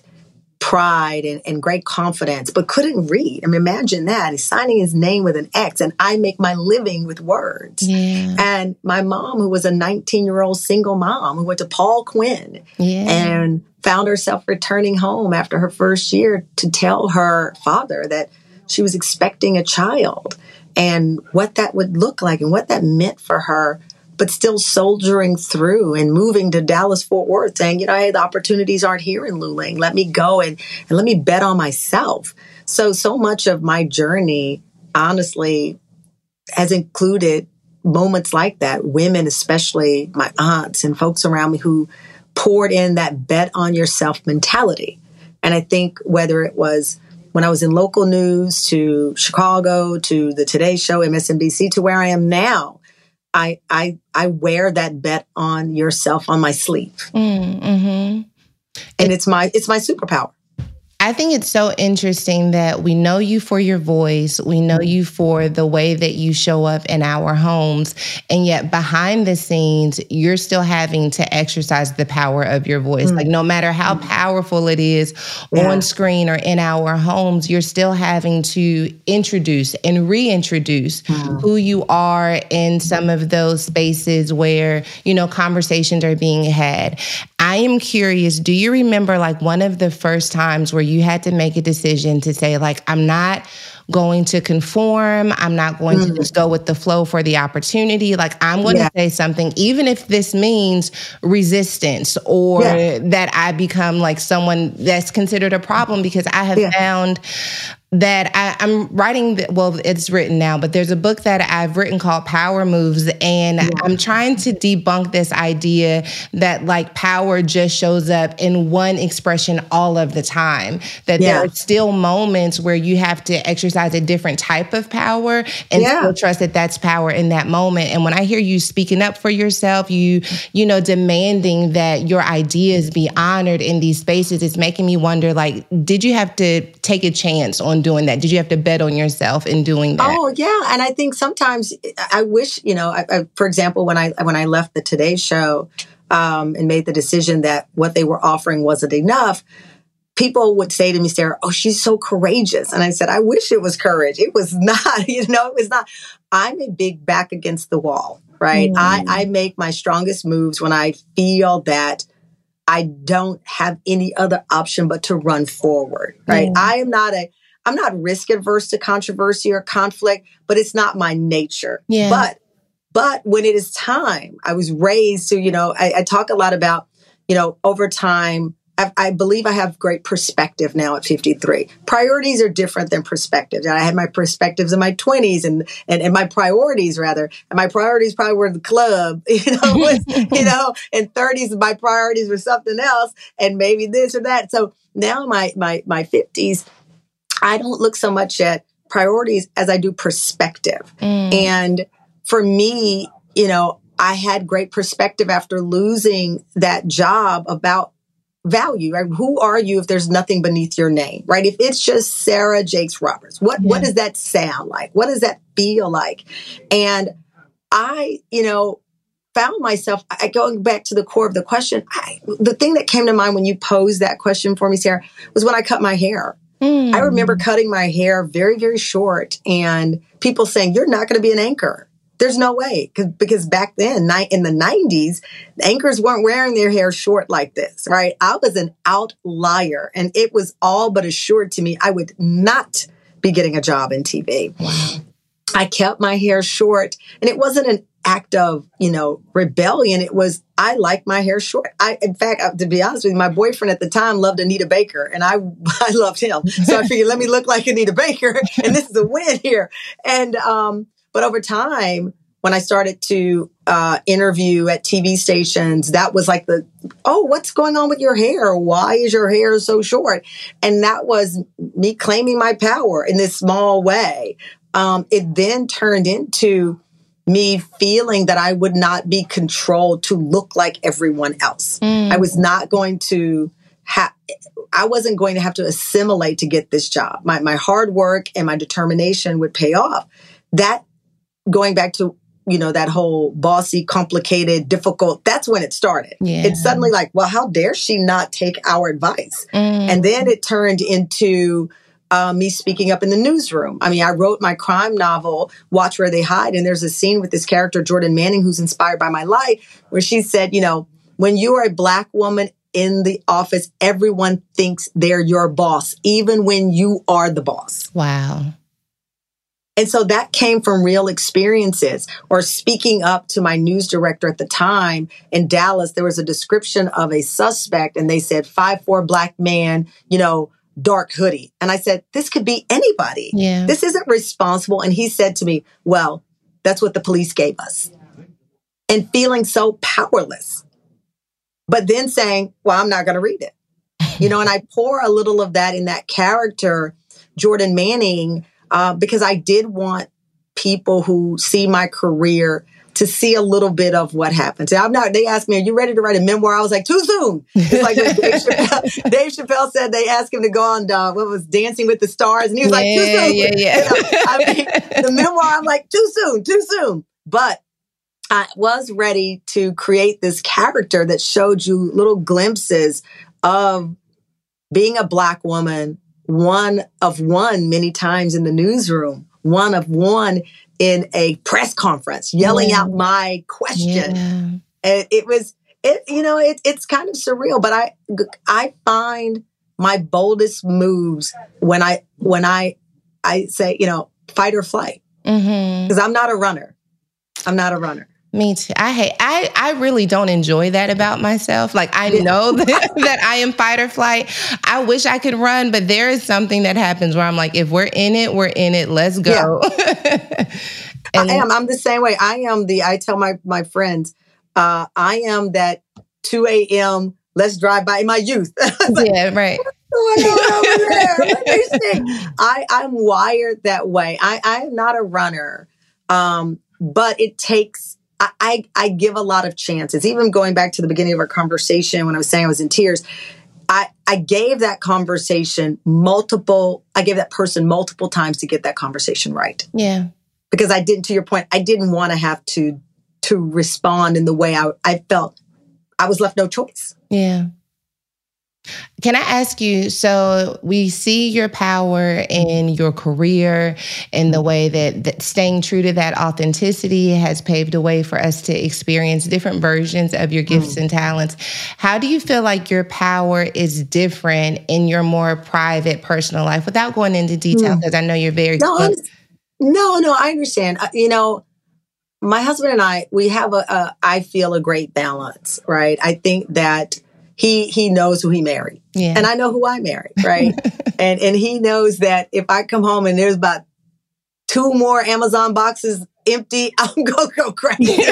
pride and, and great confidence, but couldn't read. I mean, imagine that. He's signing his name with an X, and I make my living with words. Yeah. And my mom, who was a nineteen-year-old single mom who went to Paul Quinn yeah. and found herself returning home after her first year to tell her father that she was expecting a child and what that would look like and what that meant for her, but still soldiering through and moving to Dallas, Fort Worth, saying, you know, hey, the opportunities aren't here in Luling. Let me go and, and let me bet on myself. So, so much of my journey, honestly, has included moments like that. Women, especially my aunts and folks around me who poured in that bet on yourself mentality. And I think whether it was when I was in local news to Chicago, to the Today Show, M S N B C, to where I am now, I I I wear that bet on yourself on my sleeve, mm-hmm. and it, it's my it's my superpower. I think it's so interesting that we know you for your voice. We know you for the way that you show up in our homes. And yet behind the scenes, you're still having to exercise the power of your voice. Mm. Like no matter how powerful it is yeah. on screen or in our homes, you're still having to introduce and reintroduce mm. who you are in some of those spaces where, you know, conversations are being had. I am curious, do you remember like one of the first times where you had to make a decision to say, like, I'm not going to conform. I'm not going mm. to just go with the flow for the opportunity. Like, I'm going yeah. to say something, even if this means resistance or yeah. that I become like someone that's considered a problem, because I have yeah. found that I, I'm writing, the, well, it's written now, but there's a book that I've written called Power Moves. And yeah. I'm trying to debunk this idea that like power just shows up in one expression all of the time, that yeah. there are still moments where you have to exercise a different type of power and yeah. still trust that that's power in that moment. And when I hear you speaking up for yourself, you, you know, demanding that your ideas be honored in these spaces, it's making me wonder, like, did you have to take a chance on doing that? Did you have to bet on yourself in doing that? Oh, yeah. And I think sometimes I wish, you know, I, I, for example, when I when I left the Today Show um, and made the decision that what they were offering wasn't enough, people would say to me, Sarah, oh, she's so courageous. And I said, I wish it was courage. It was not, you know, it was not. I'm a big back against the wall, right? Mm. I, I make my strongest moves when I feel that I don't have any other option but to run forward, right? Mm. I am not a I'm not risk adverse to controversy or conflict, but it's not my nature. Yeah. But, but when it is time, I was raised to, you know, I, I talk a lot about, you know, over time, I, I believe I have great perspective now at fifty-three. Priorities are different than perspectives. And I had my perspectives in my twenties and, and, and my priorities rather. And my priorities probably were the club, you know, was, you know, and thirties, my priorities were something else and maybe this or that. So now my, my, my fifties, I don't look so much at priorities as I do perspective. Mm. And for me, you know, I had great perspective after losing that job about value, right? Who are you if there's nothing beneath your name, right? If it's just Sarah Jakes Roberts, what, yeah. what does that sound like? What does that feel like? And I, you know, found myself, I, going back to the core of the question, I, the thing that came to mind when you posed that question for me, Sarah, was when I cut my hair. Mm. I remember cutting my hair very, very short and people saying, you're not going to be an anchor. There's no way. Cause, because back then, ni- in the nineties, anchors weren't wearing their hair short like this, right? I was an outlier and it was all but assured to me I would not be getting a job in T V. Wow. I kept my hair short and it wasn't an act of, you know, rebellion. It was, I like my hair short. I, in fact, to be honest with you, my boyfriend at the time loved Anita Baker and I, I loved him. So I figured, let me look like Anita Baker and this is a win here. And, um, but over time, when I started to uh, interview at T V stations, that was like the, oh, what's going on with your hair? Why is your hair so short? And that was me claiming my power in this small way. Um, it then turned into me feeling that I would not be controlled to look like everyone else. Mm. I was not going to have, I wasn't going to have to assimilate to get this job. My, my hard work and my determination would pay off. That, going back to, you know, that whole bossy, complicated, difficult, that's when it started. Yeah. It's suddenly like, well, how dare she not take our advice? Mm. And then it turned into uh, me speaking up in the newsroom. I mean, I wrote my crime novel, Watch Where They Hide, and there's a scene with this character, Jordan Manning, who's inspired by my life, where she said, you know, when you are a Black woman in the office, everyone thinks they're your boss, even when you are the boss. Wow. And so that came from real experiences. Or speaking up to my news director at the time in Dallas, there was a description of a suspect and they said five foot four Black man, you know, dark hoodie. And I said, this could be anybody. Yeah. This isn't responsible. And he said to me, well, that's what the police gave us. And feeling so powerless. But then saying, well, I'm not going to read it. You know, and I pour a little of that in that character, Jordan Manning, Uh, because I did want people who see my career to see a little bit of what happened. So I'm not, they asked me, are you ready to write a memoir? I was like, too soon. It's like when Dave Chappelle, Dave Chappelle said they asked him to go on, uh, what was Dancing with the Stars? And he was yeah, like, too soon. Yeah, yeah. You know, I mean, the memoir, I'm like, too soon, too soon. But I was ready to create this character that showed you little glimpses of being a Black woman, one of one many times in the newsroom, one of one in a press conference, yelling yeah. out my question. Yeah. And it was, it, you know, it, it's kind of surreal, but I, I find my boldest moves when I, when I, I say, you know, fight or flight, because mm-hmm. I'm not a runner. I'm not a runner. Me too. I hate, I, I really don't enjoy that about myself. Like, I know that, that I am fight or flight. I wish I could run, but there is something that happens where I'm like, if we're in it, we're in it. Let's go. Yeah. and, I am. I'm the same way. I am the, I tell my, my friends, uh, I am that two a.m. let's drive by in my youth. Like, yeah, right. What's going on over there? Let me see. I, I'm wired that way. I, I'm not a runner, um, but it takes, I, I give a lot of chances. Even going back to the beginning of our conversation when I was saying I was in tears, I, I gave that conversation multiple, I gave that person multiple times to get that conversation right. Yeah. Because I didn't, to your point, I didn't want to have to to respond in the way I, I felt. I was left no choice. Yeah. Can I ask you, so we see your power in your career and the way that, that staying true to that authenticity has paved a way for us to experience different versions of your gifts mm. and talents. How do you feel like your power is different in your more private, personal life without going into detail? Because mm. I know you're very... No, no, no, I understand. Uh, you know, my husband and I, we have a, a, I feel, a great balance, right? I think that He he knows who he married. Yeah. And I know who I married, right? and and he knows that if I come home and there's about two more Amazon boxes empty, I'm going to go crazy.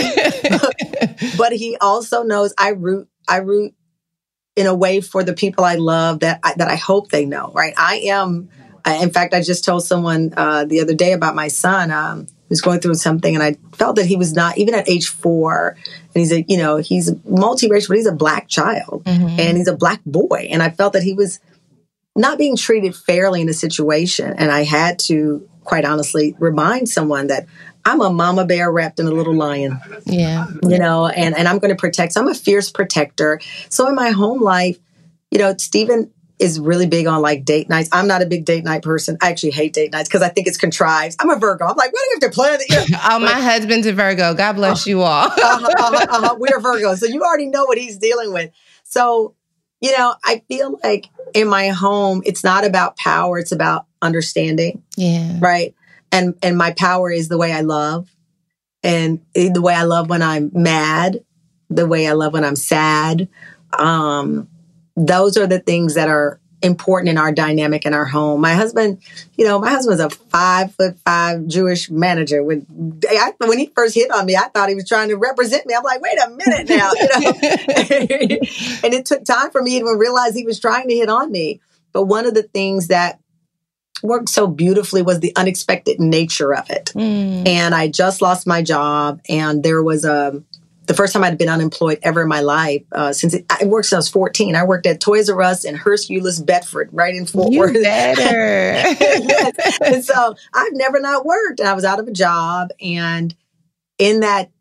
But he also knows I root I root in a way for the people I love that I, that I hope they know, right? I am I, in fact, I just told someone uh, the other day about my son um, who's going through something, and I felt that he was not, even at age four, and he's a, you know, he's multiracial, but he's a Black child, mm-hmm. and he's a Black boy. And I felt that he was not being treated fairly in a situation. And I had to, quite honestly, remind someone that I'm a mama bear wrapped in a little lion. Yeah. You know, and, and I'm going to protect. So I'm a fierce protector. So in my home life, you know, Stephen is really big on like date nights. I'm not a big date night person. I actually hate date nights because I think it's contrived. I'm a Virgo. I'm like, why do we have to plan it? You know, oh, my husband's a Virgo. God bless uh, you all. uh-huh, uh-huh, uh-huh. We're Virgos. So you already know what he's dealing with. So, you know, I feel like in my home, it's not about power. It's about understanding. Yeah. Right. And and my power is the way I love, and the way I love when I'm mad, the way I love when I'm sad. Um, those are the things that are important in our dynamic in our home. My husband, you know, my husband's a five foot five Jewish manager. When I, when he first hit on me, I thought he was trying to represent me. I'm like, wait a minute now, you know. And it took time for me to realize he was trying to hit on me. But one of the things that worked so beautifully was the unexpected nature of it. Mm. And I just lost my job, and there was a the first time I'd been unemployed ever in my life uh, since it, I worked since I was fourteen. I worked at Toys R Us in Hurst Euless, Bedford, right in Fort you Worth. Better. Yes. And so I've never not worked, and I was out of a job, and in that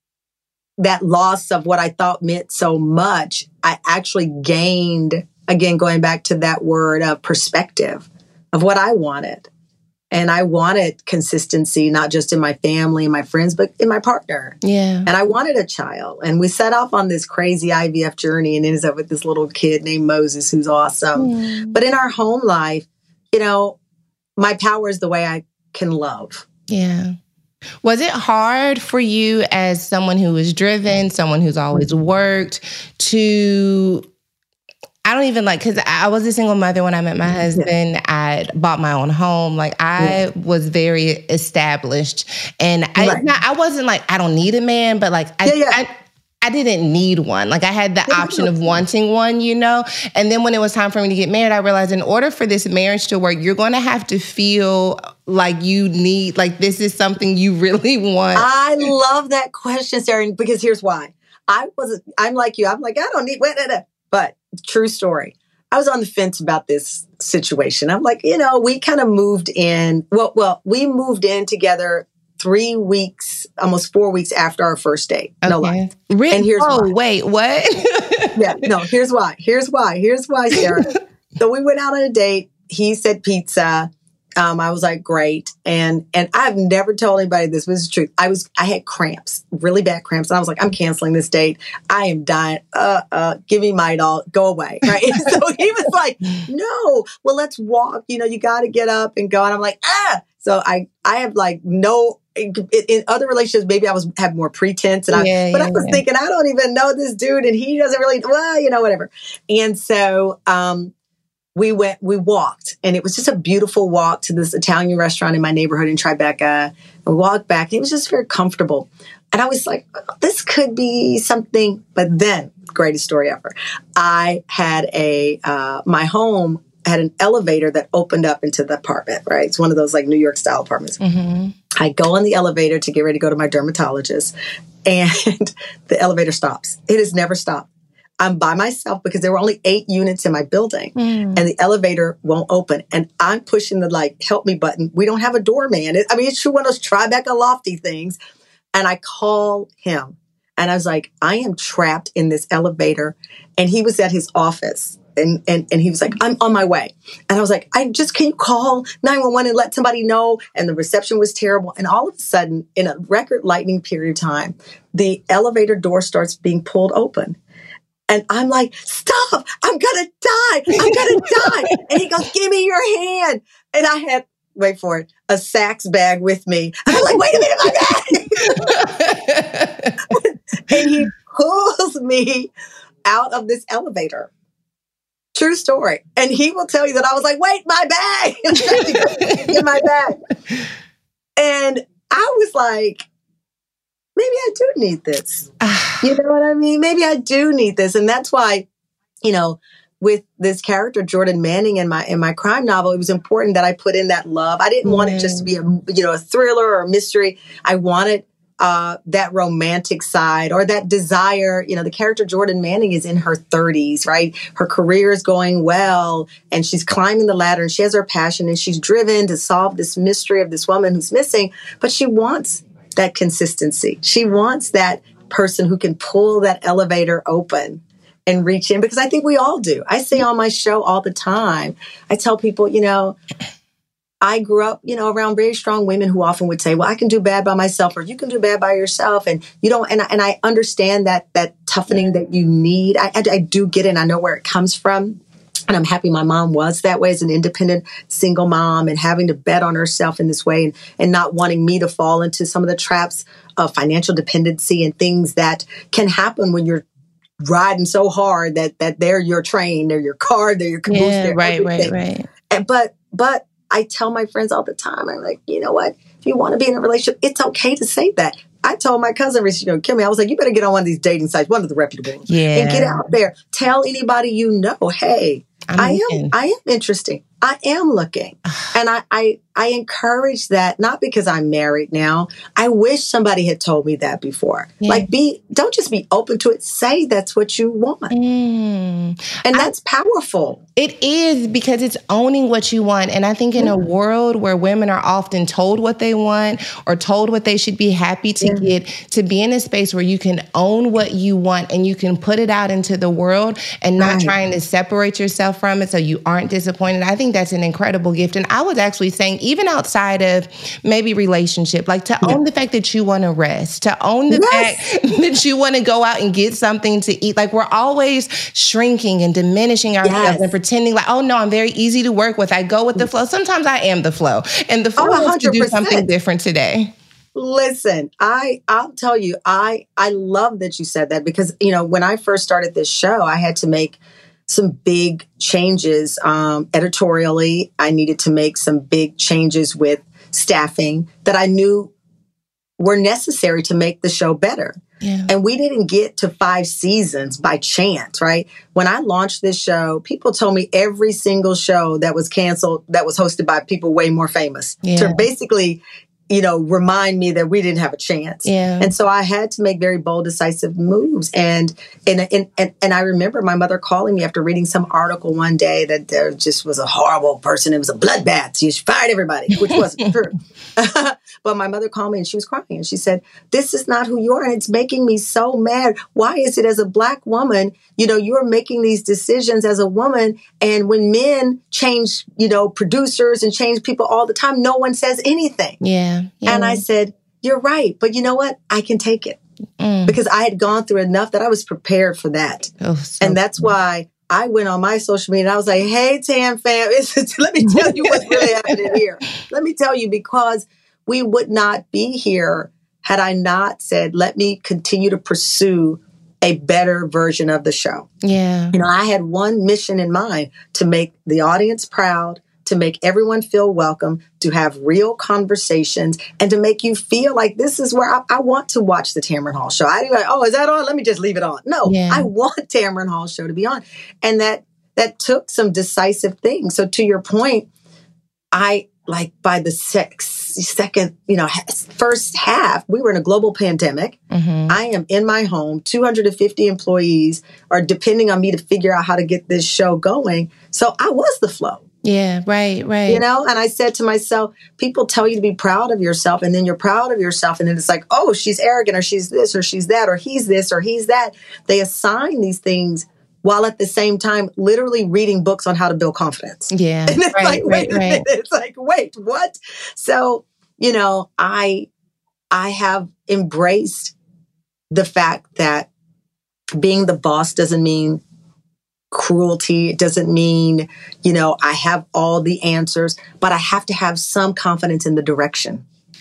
that loss of what I thought meant so much, I actually gained, again, going back to that word of perspective, of what I wanted. And I wanted consistency, not just in my family and my friends, but in my partner. Yeah. And I wanted a child. And we set off on this crazy I V F journey and ended up with this little kid named Moses, who's awesome. Mm. But in our home life, you know, my power is the way I can love. Yeah. Was it hard for you as someone who is driven, someone who's always worked, to... I don't even like, because I was a single mother when I met my husband. Yeah. I bought my own home. Like, I yeah. was very established. And I right. not, I wasn't like, I don't need a man, but like, I, yeah, yeah. I, I didn't need one. Like, I had the yeah, option of wanting one, you know? And then when it was time for me to get married, I realized in order for this marriage to work, you're going to have to feel like you need, like, this is something you really want. I love that question, Sarah, because here's why. I wasn't, I'm like you. I'm like, I don't need, wait, wait, wait. But true story. I was on the fence about this situation. I'm like, you know, we kind of moved in. Well, well, we moved in together three weeks, almost four weeks after our first date. Okay. No lie. Really? And here's oh, why. wait, what? yeah, no, here's why. Here's why. Here's why, Sarah. So we went out on a date. He said pizza. Um, I was like, great. And and I've never told anybody this, but it's the truth. I was I had cramps, really bad cramps. And I was like, I'm canceling this date. I am dying. Uh, uh, give me Midol. Go away. Right. So he was like, no, well, let's walk. You know, you got to get up and go. And I'm like, ah. So I, I have like no, in, in other relationships, maybe I was have more pretense. And I, yeah, but yeah, I was yeah. thinking, I don't even know this dude. And he doesn't really, well, you know, whatever. And so, um, We went, we walked, and it was just a beautiful walk to this Italian restaurant in my neighborhood in Tribeca. We walked back, and it was just very comfortable. And I was like, this could be something. But then, greatest story ever. I had a, uh, my home had an elevator that opened up into the apartment, right? It's one of those like New York style apartments. Mm-hmm. I go on the elevator to get ready to go to my dermatologist, and the elevator stops. It has never stopped. I'm by myself because there were only eight units in my building mm. and the elevator won't open. And I'm pushing the like, help me button. We don't have a doorman. It, I mean, it's true one of those Tribeca lofty things. And I call him and I was like, I am trapped in this elevator. And he was at his office and, and, and he was like, I'm on my way. And I was like, I just, can you call nine one one and let somebody know? And the reception was terrible. And all of a sudden, in a record lightning period of time, the elevator door starts being pulled open. And I'm like, stop, I'm going to die. I'm going to die. And he goes, give me your hand. And I had, wait for it, a Saks bag with me. And I'm like, wait a minute, my bag. And he pulls me out of this elevator. True story. And he will tell you that I was like, wait, my bag. In my bag. And I was like, maybe I do need this. You know what I mean? Maybe I do need this. And that's why, you know, with this character, Jordan Manning, in my in my crime novel, it was important that I put in that love. I didn't mm. want it just to be a you know a thriller or a mystery. I wanted uh, that romantic side or that desire. You know, the character Jordan Manning is in her thirties, right? Her career is going well, and she's climbing the ladder, and she has her passion, and she's driven to solve this mystery of this woman who's missing. But she wants that consistency. She wants that person who can pull that elevator open and reach in, because I think we all do. I say on my show all the time, I tell people, you know, I grew up, you know, around very strong women who often would say, well, I can do bad by myself, or you can do bad by yourself. And you don't, and I, and I understand that, that toughening that you need. I, I, I do get it, and I know where it comes from. And I'm happy my mom was that way as an independent single mom, and having to bet on herself in this way, and, and not wanting me to fall into some of the traps of financial dependency and things that can happen when you're riding so hard that that they're your train, they're your car, they're your caboose, yeah, they're right, everything. right, right. And, but but I tell my friends all the time, I'm like, you know what? If you want to be in a relationship, it's okay to say that. I told my cousin, you know, Kimmy, I was like, you better get on one of these dating sites, one of the reputable ones, yeah. and get out there. Tell anybody you know, hey, I'm I am looking. I am interesting. I am looking. And I, I I encourage that, not because I'm married now. I wish somebody had told me that before. Yeah. Like, be don't just be open to it. Say that's what you want. Mm. And that's I, powerful. It is, because it's owning what you want. And I think in yeah. a world where women are often told what they want or told what they should be happy to yeah. get, to be in a space where you can own what you want and you can put it out into the world and not right. trying to separate yourself from it so you aren't disappointed. I think that's an incredible gift. And I was actually saying, even outside of maybe relationship, like to yeah. own the fact that you want to rest, to own the yes. fact that you want to go out and get something to eat. Like, we're always shrinking and diminishing ourselves yes. and pretending like, oh no, I'm very easy to work with. I go with the flow. Sometimes I am the flow. And the flow oh, is to do something different today. Listen, I, I'll tell you, I, I love that you said that, because, you know, when I first started this show, I had to make some big changes um, editorially. I needed to make some big changes with staffing that I knew were necessary to make the show better. Yeah. And we didn't get to five seasons by chance, right? When I launched this show, people told me every single show that was canceled, that was hosted by people way more famous, yeah. to basically, you know, remind me that we didn't have a chance. Yeah. And so I had to make very bold, decisive moves. And and, and and and I remember my mother calling me after reading some article one day that there just was a horrible person. It was a bloodbath. She fired everybody, which wasn't true. But my mother called me and she was crying. And she said, this is not who you are. And it's making me so mad. Why is it, as a Black woman, you know, you're making these decisions as a woman, and when men change, you know, producers and change people all the time, no one says anything. Yeah. yeah. And I said, you're right. But you know what? I can take it. Mm. Because I had gone through enough that I was prepared for that. Oh, so and that's cool. why I went on my social media and I was like, hey, Tam fam, it's, let me tell you what's really happening here. Let me tell you, because we would not be here had I not said, let me continue to pursue a better version of the show. Yeah. You know, I had one mission in mind: to make the audience proud, to make everyone feel welcome, to have real conversations, and to make you feel like this is where I, I want to watch the Tamron Hall show. I didn't like, oh, is that on? Let me just leave it on. No, yeah. I want Tamron Hall show to be on. And that that took some decisive things. So to your point, I, like by the six, second, you know, first half, we were in a global pandemic. Mm-hmm. I am in my home. two hundred fifty employees are depending on me to figure out how to get this show going. So I was the flow. Yeah, right, right. You know, and I said to myself, people tell you to be proud of yourself, and then you're proud of yourself. And then it's like, oh, she's arrogant, or she's this, or she's that, or he's this, or he's that. They assign these things while at the same time literally reading books on how to build confidence. Yeah. And it's right, like, wait right, a minute. right. It's like, wait, what? So, you know, I I have embraced the fact that being the boss doesn't mean cruelty. It doesn't mean, you know, I have all the answers, but I have to have some confidence in the direction.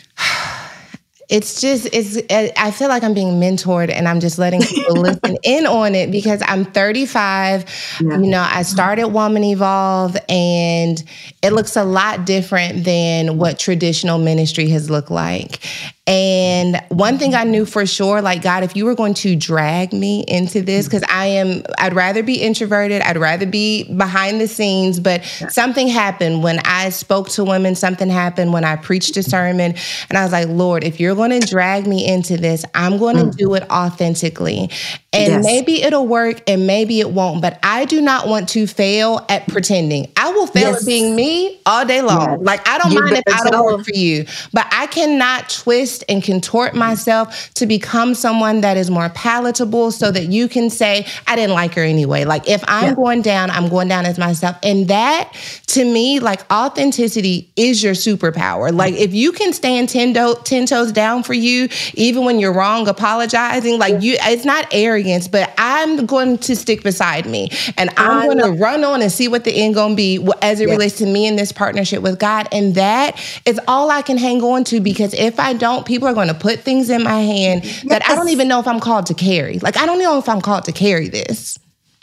It's just, it's, I feel like I'm being mentored, and I'm just letting people listen in on it, because I'm thirty-five. Yeah. You know, I started Woman Evolve, and it looks a lot different than what traditional ministry has looked like. And one thing I knew for sure, like, God, if you were going to drag me into this, because I am, I'd rather be introverted. I'd rather be behind the scenes. But yeah. something happened when I spoke to women. Something happened when I preached a sermon. And I was like, Lord, if you're going to drag me into this, I'm going to mm. do it authentically. And yes. maybe it'll work and maybe it won't. But I do not want to fail at pretending. I will fail yes. at being me all day long. Yes. Like, I don't you mind if I don't work for you. But I cannot twist and contort myself to become someone that is more palatable so that you can say, I didn't like her anyway. Like, if I'm yeah. going down, I'm going down as myself. And that, to me, like, authenticity is your superpower. Like, if you can stand ten, do- ten toes down for you, even when you're wrong, apologizing, like, you, it's not arrogance, but I'm going to stick beside me. And I'm going to run on and see what the end going to be as it yeah. relates to me in this partnership with God. And that is all I can hang on to, because if I don't, people are going to put things in my hand yes. that I don't even know if I'm called to carry. Like, I don't know if I'm called to carry this.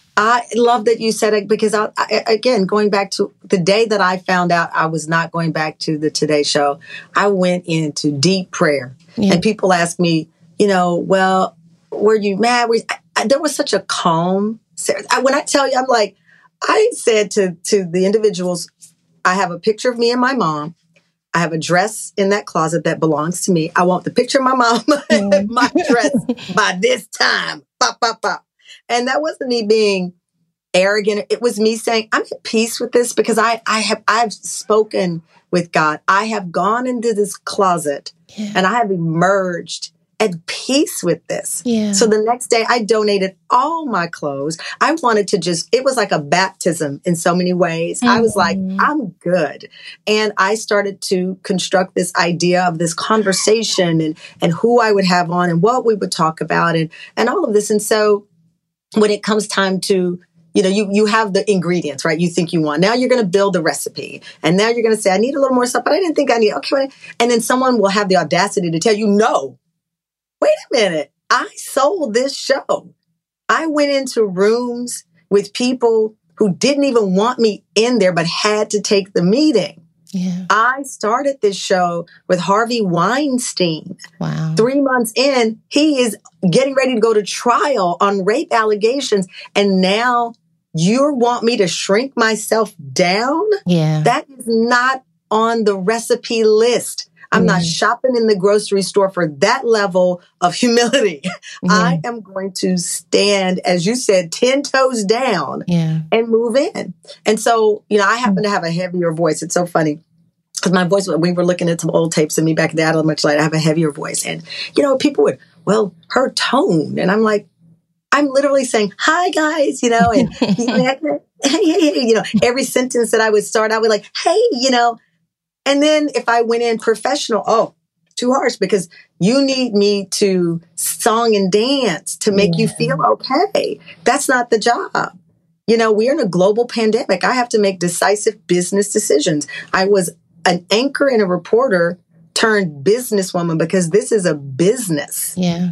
I love that you said it, because I, I, again, going back to the day that I found out I was not going back to the Today Show, I went into deep prayer. Yeah. And people ask me, you know, well, were you mad? Were you, I, there was such a calm. When I tell you, I'm like, I said to, to the individuals, I have a picture of me and my mom. I have a dress in that closet that belongs to me. I want the picture of my mom and my dress by this time. Pop, pop, pop. And that wasn't me being arrogant. It was me saying, I'm at peace with this, because I, I have, I've spoken with God. I have gone into this closet yeah. and I have emerged at peace with this. Yeah. So the next day I donated all my clothes. I wanted to just, it was like a baptism in so many ways. Mm-hmm. I was like, I'm good. And I started to construct this idea of this conversation and, and who I would have on and what we would talk about and, and all of this. And so when it comes time to, you know, you, you have the ingredients, right? You think you want. Now you're going to build the recipe. And now you're going to say, I need a little more stuff, but I didn't think I need. Okay. And then someone will have the audacity to tell you, no, wait a minute. I sold this show. I went into rooms with people who didn't even want me in there, but had to take the meeting. Yeah. I started this show with Harvey Weinstein. Wow. Three months in, he is getting ready to go to trial on rape allegations. And now you want me to shrink myself down? Yeah. That is not on the recipe list. I'm mm. not shopping in the grocery store for that level of humility. Mm. I am going to stand, as you said, ten toes down yeah. and move in. And so, you know, I happen mm. to have a heavier voice. It's so funny. Because my voice, we were looking at some old tapes of me back in the day, I don't much like I have a heavier voice. And, you know, people would, well, her tone. And I'm like, I'm literally saying, hi, guys, you know, and hey, hey, hey, you know, every sentence that I would start, I would like, hey, you know. And then if I went in professional, oh, too harsh, because you need me to song and dance to make yeah. you feel okay. That's not the job. You know, we're in a global pandemic. I have to make decisive business decisions. I was an anchor and a reporter turned businesswoman because this is a business. Yeah.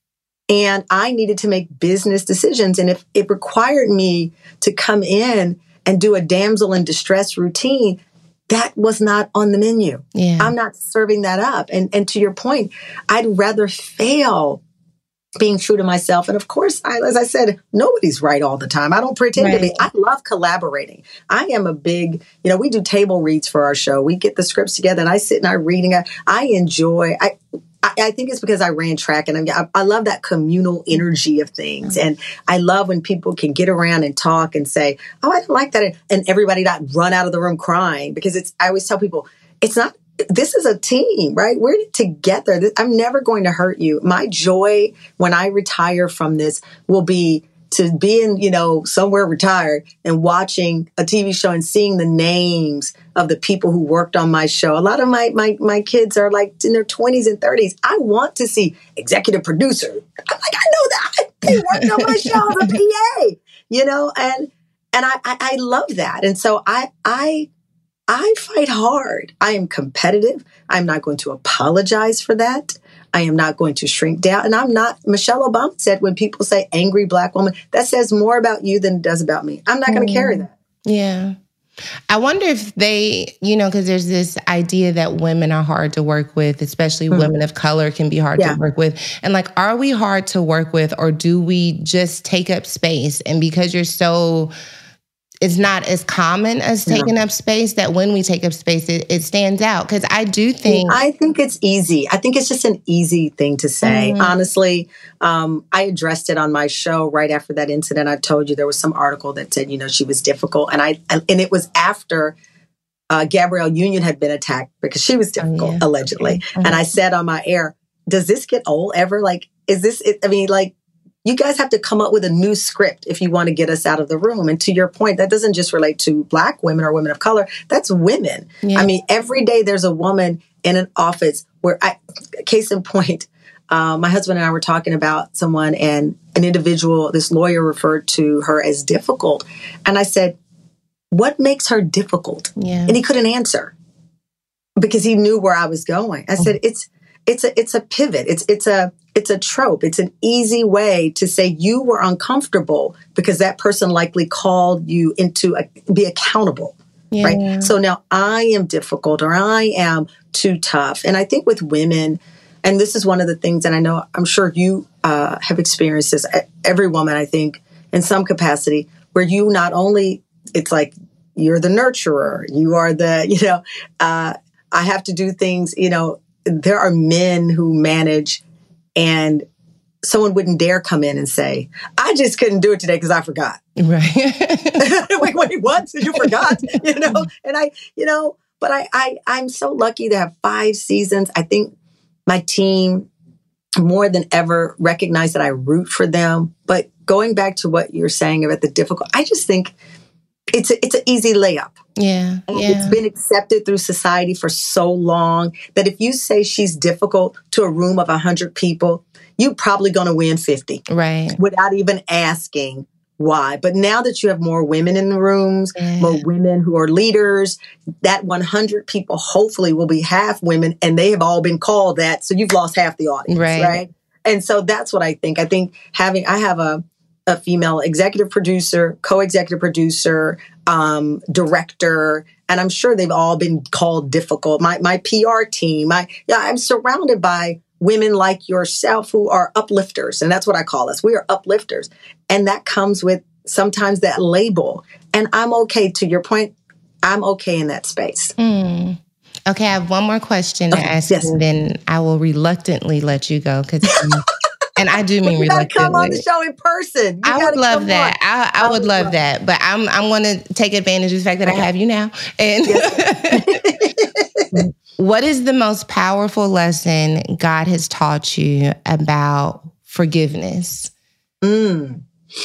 And I needed to make business decisions. And if it required me to come in and do a damsel in distress routine, that was not on the menu. Yeah. I'm not serving that up. And and to your point, I'd rather fail being true to myself. And of course, I, as I said, nobody's right all the time. I don't pretend right. to be. I love collaborating. I am a big, you know, we do table reads for our show. We get the scripts together and I sit and I reading. I, I enjoy, I, I, I think it's because I ran track and I, I love that communal energy of things. And I love when people can get around and talk and say, oh, I didn't like that. And everybody not run out of the room crying, because it's, I always tell people, it's not, this is a team, right? We're together. I'm never going to hurt you. My joy when I retire from this will be to be in, you know, somewhere retired and watching a T V show and seeing the names of the people who worked on my show. A lot of my my my kids are like in their twenties and thirties. I want to see executive producer. I'm like, I know that. They worked on my show as a P A, you know, and and I, I, I love that. And so I I I fight hard. I am competitive. I'm not going to apologize for that. I am not going to shrink down. And I'm not, Michelle Obama said, when people say angry Black woman, that says more about you than it does about me. I'm not going to mm. carry that. Yeah. I wonder if they, you know, because there's this idea that women are hard to work with, especially mm. women of color can be hard yeah. to work with. And like, are we hard to work with, or do we just take up space? And because you're so, it's not as common as taking yeah. up space, that when we take up space, it, it stands out. Because I do think... I think it's easy. I think it's just an easy thing to say. Mm-hmm. Honestly, um, I addressed it on my show right after that incident. I told you there was some article that said, you know, she was difficult. And I and it was after uh, Gabrielle Union had been attacked because she was difficult, oh, yeah. allegedly. Mm-hmm. And I said on my air, does this get old ever? Like, is this... It, I mean, like, you guys have to come up with a new script if you want to get us out of the room. And to your point, that doesn't just relate to Black women or women of color. That's women. Yeah. I mean, every day there's a woman in an office where, I, case in point, uh, my husband and I were talking about someone, and an individual, this lawyer, referred to her as difficult. And I said, what makes her difficult? Yeah. And he couldn't answer because he knew where I was going. I said, it's it's a it's a pivot. It's it's a It's a trope. It's an easy way to say you were uncomfortable because that person likely called you into a, be accountable, yeah. right? So now I am difficult, or I am too tough. And I think with women, and this is one of the things, and I know, I'm sure you uh, have experienced this, every woman, I think, in some capacity, where you not only, it's like you're the nurturer, you are the, you know, uh, I have to do things, you know, there are men who manage, and someone wouldn't dare come in and say, I just couldn't do it today because I forgot. Right. wait, wait, what? You forgot? You know, and I, you know, but I, I, I'm so lucky to have five seasons. I think my team more than ever recognize that I root for them. But going back to what you're saying about the difficult, I just think it's a, it's an easy layup. Yeah, yeah. It's been accepted through society for so long that if you say she's difficult to a room of one hundred people, you're probably going to win fifty. Right. Without even asking why. But now that you have more women in the rooms, yeah. more women who are leaders, that one hundred people hopefully will be half women, and they have all been called that. So you've lost half the audience, right? right? And so that's what I think. I think having, I have a, a female executive producer, co-executive producer, um, director, and I'm sure they've all been called difficult. My my P R team, my yeah, I'm surrounded by women like yourself who are uplifters, and that's what I call us. We are uplifters, and that comes with sometimes that label. And I'm okay. To your point, I'm okay in that space. Mm. Okay, I have one more question to okay, ask, yes. and then I will reluctantly let you go because. And I do mean well, you gotta reluctantly. Come on the show in person. You I would love that. I, I, I would love that. But I'm I'm going to take advantage of the fact that okay. I have you now. And yes. What is the most powerful lesson God has taught you about forgiveness? Mm.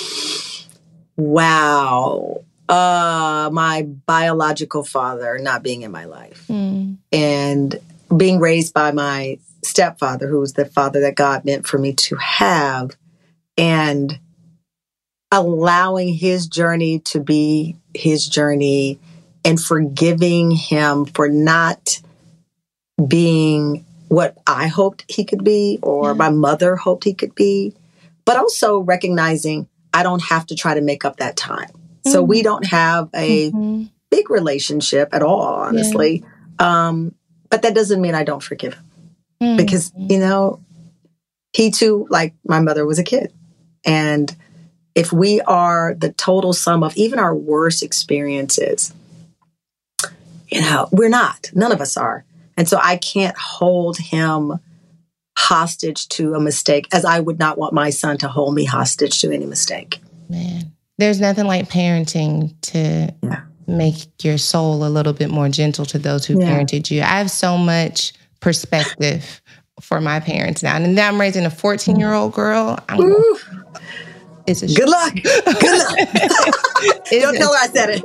Wow. Uh, my biological father not being in my life. Mm. And being raised by my stepfather, who was the father that God meant for me to have, and allowing his journey to be his journey and forgiving him for not being what I hoped he could be or yeah. my mother hoped he could be, but also recognizing I don't have to try to make up that time. Mm-hmm. So we don't have a mm-hmm. big relationship at all, honestly. Yeah. Um, but that doesn't mean I don't forgive him. Because, you know, he too, like my mother, was a kid. And if we are the total sum of even our worst experiences, you know, we're not. None of us are. And so I can't hold him hostage to a mistake, as I would not want my son to hold me hostage to any mistake. Man, there's nothing like parenting to yeah. make your soul a little bit more gentle to those who yeah. parented you. I have so much perspective for my parents now. And now I'm raising a fourteen-year-old girl. I'm Ooh. It's a Good luck. Good luck. Don't tell her I said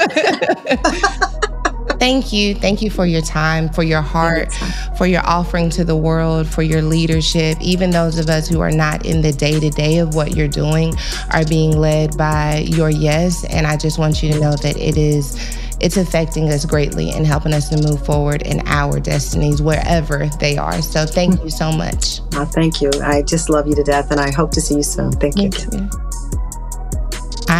it. Thank you. Thank you for your time, for your heart, for your offering to the world, for your leadership. Even those of us who are not in the day-to-day of what you're doing are being led by your yes. And I just want you to know that it is It's affecting us greatly and helping us to move forward in our destinies wherever they are. So thank you so much. Oh, thank you. I just love you to death, and I hope to see you soon. Thank you. Thank you. I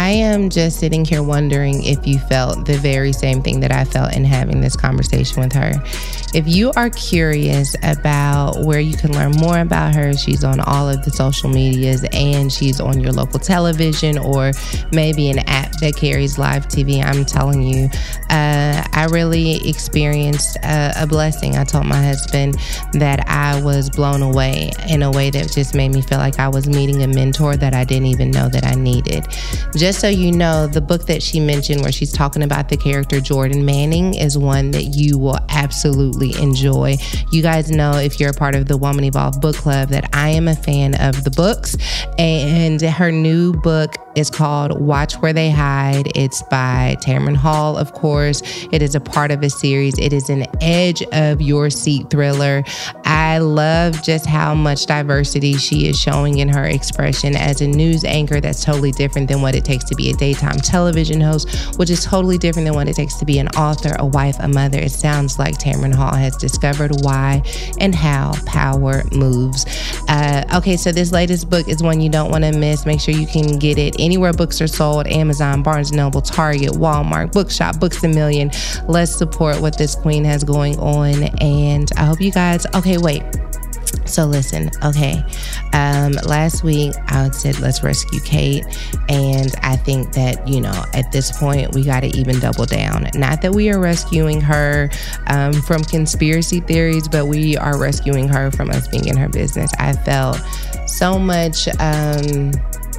I am just sitting here wondering if you felt the very same thing that I felt in having this conversation with her. If you are curious about where you can learn more about her, she's on all of the social medias and she's on your local television or maybe an app that carries live T V. I'm telling you, uh, I really experienced a, a blessing. I told my husband that I was blown away in a way that just made me feel like I was meeting a mentor that I didn't even know that I needed. Just so you know, the book that she mentioned where she's talking about the character Jordan Manning is one that you will absolutely enjoy. You guys know, if you're a part of the Woman Evolve book club, that I am a fan of the books, and her new book is called Watch Where They Hide. It's by Tamron Hall, of course. It is a part of a series. It is an edge of your seat thriller. I love just how much diversity she is showing in her expression as a news anchor. That's totally different than what it takes to be a daytime television host, which is totally different than what it takes to be an author, a wife, a mother. It sounds like Tamron Hall has discovered why and how power moves. Uh, okay, so this latest book is one you don't want to miss. Make sure you can get it anywhere books are sold: Amazon, Barnes and Noble, Target, Walmart, Bookshop, Books A Million. Let's support what this queen has going on, and I hope you guys, okay, wait. So listen, okay, um, last week I said let's rescue Kate, and I think that, you know, at this point we got to even double down. Not that we are rescuing her um, from conspiracy theories, but we are rescuing her from us being in her business. I felt so much um,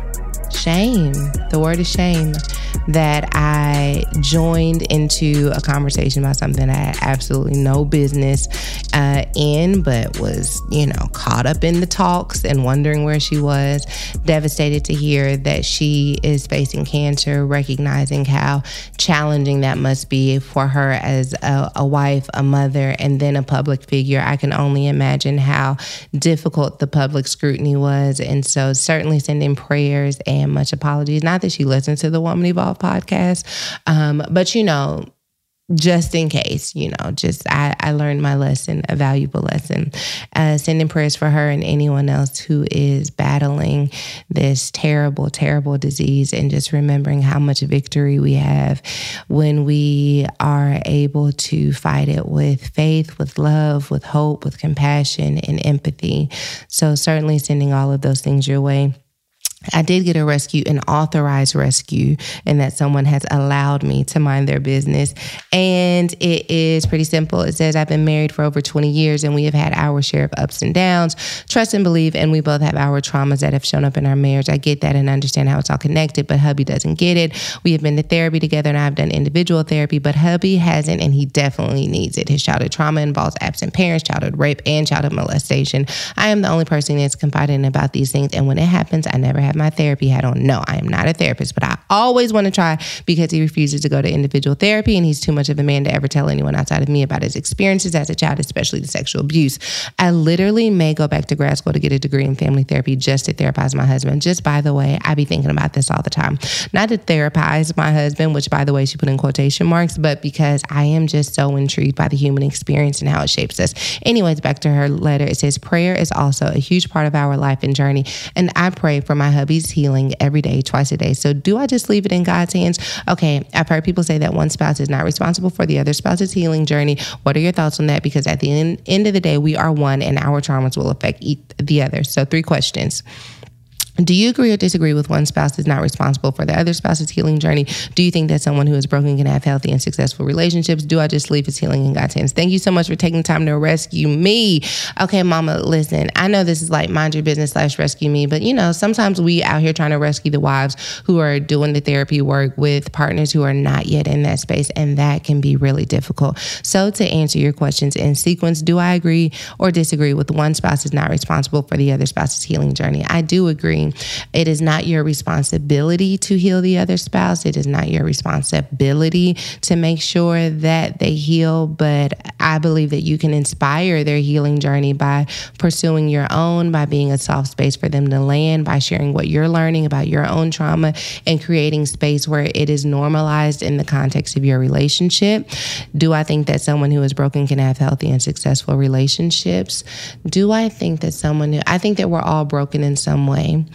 shame, the word is shame, that I joined into a conversation about something I had absolutely no business uh, in, but was, you know, caught up in the talks and wondering where she was. Devastated to hear that she is facing cancer, recognizing how challenging that must be for her as a, a wife, a mother, and then a public figure. I can only imagine how difficult the public scrutiny was. And so certainly sending prayers and much apologies. Not that she listens to the Woman Evolve podcast, um, but, you know, just in case, you know, just I, I learned my lesson, a valuable lesson. Uh, sending prayers for her and anyone else who is battling this terrible, terrible disease, and just remembering how much victory we have when we are able to fight it with faith, with love, with hope, with compassion and empathy. So certainly sending all of those things your way. I did get a rescue, an authorized rescue, and that someone has allowed me to mind their business. And it is pretty simple. It says, I've been married for over twenty years and we have had our share of ups and downs, trust and believe, and we both have our traumas that have shown up in our marriage. I get that and understand how it's all connected, but hubby doesn't get it. We have been to therapy together and I've done individual therapy, but hubby hasn't, and he definitely needs it. His childhood trauma involves absent parents, childhood rape, and childhood molestation. I am the only person that's confiding about these things, and when it happens, I never have my therapy hat on. No, I am not a therapist, but I always want to try, because he refuses to go to individual therapy and he's too much of a man to ever tell anyone outside of me about his experiences as a child, especially the sexual abuse. I literally may go back to grad school to get a degree in family therapy just to therapize my husband. Just by the way, I be thinking about this all the time. Not to therapize my husband, which by the way, she put in quotation marks, but because I am just so intrigued by the human experience and how it shapes us. Anyways, back to her letter. It says, prayer is also a huge part of our life and journey. And I pray for my hubby's healing every day, twice a day. So do I just leave it in God's hands? Okay, I've heard people say that one spouse is not responsible for the other spouse's healing journey. What are your thoughts on that? Because at the end, end of the day, we are one and our traumas will affect each, the other. So three questions. Do you agree or disagree with one spouse is not responsible for the other spouse's healing journey? Do you think that someone who is broken can have healthy and successful relationships? Do I just leave his healing in God's hands? Thank you so much for taking time to rescue me. Okay, mama, listen, I know this is like mind your business slash rescue me, but you know, sometimes we out here trying to rescue the wives who are doing the therapy work with partners who are not yet in that space, and that can be really difficult. So to answer your questions in sequence, do I agree or disagree with one spouse is not responsible for the other spouse's healing journey? I do agree. It is not your responsibility to heal the other spouse. It is not your responsibility to make sure that they heal, but I believe that you can inspire their healing journey by pursuing your own, by being a soft space for them to land, by sharing what you're learning about your own trauma and creating space where it is normalized in the context of your relationship. Do I think that someone who is broken can have healthy and successful relationships? Do I think that someone who, I think that we're all broken in some way.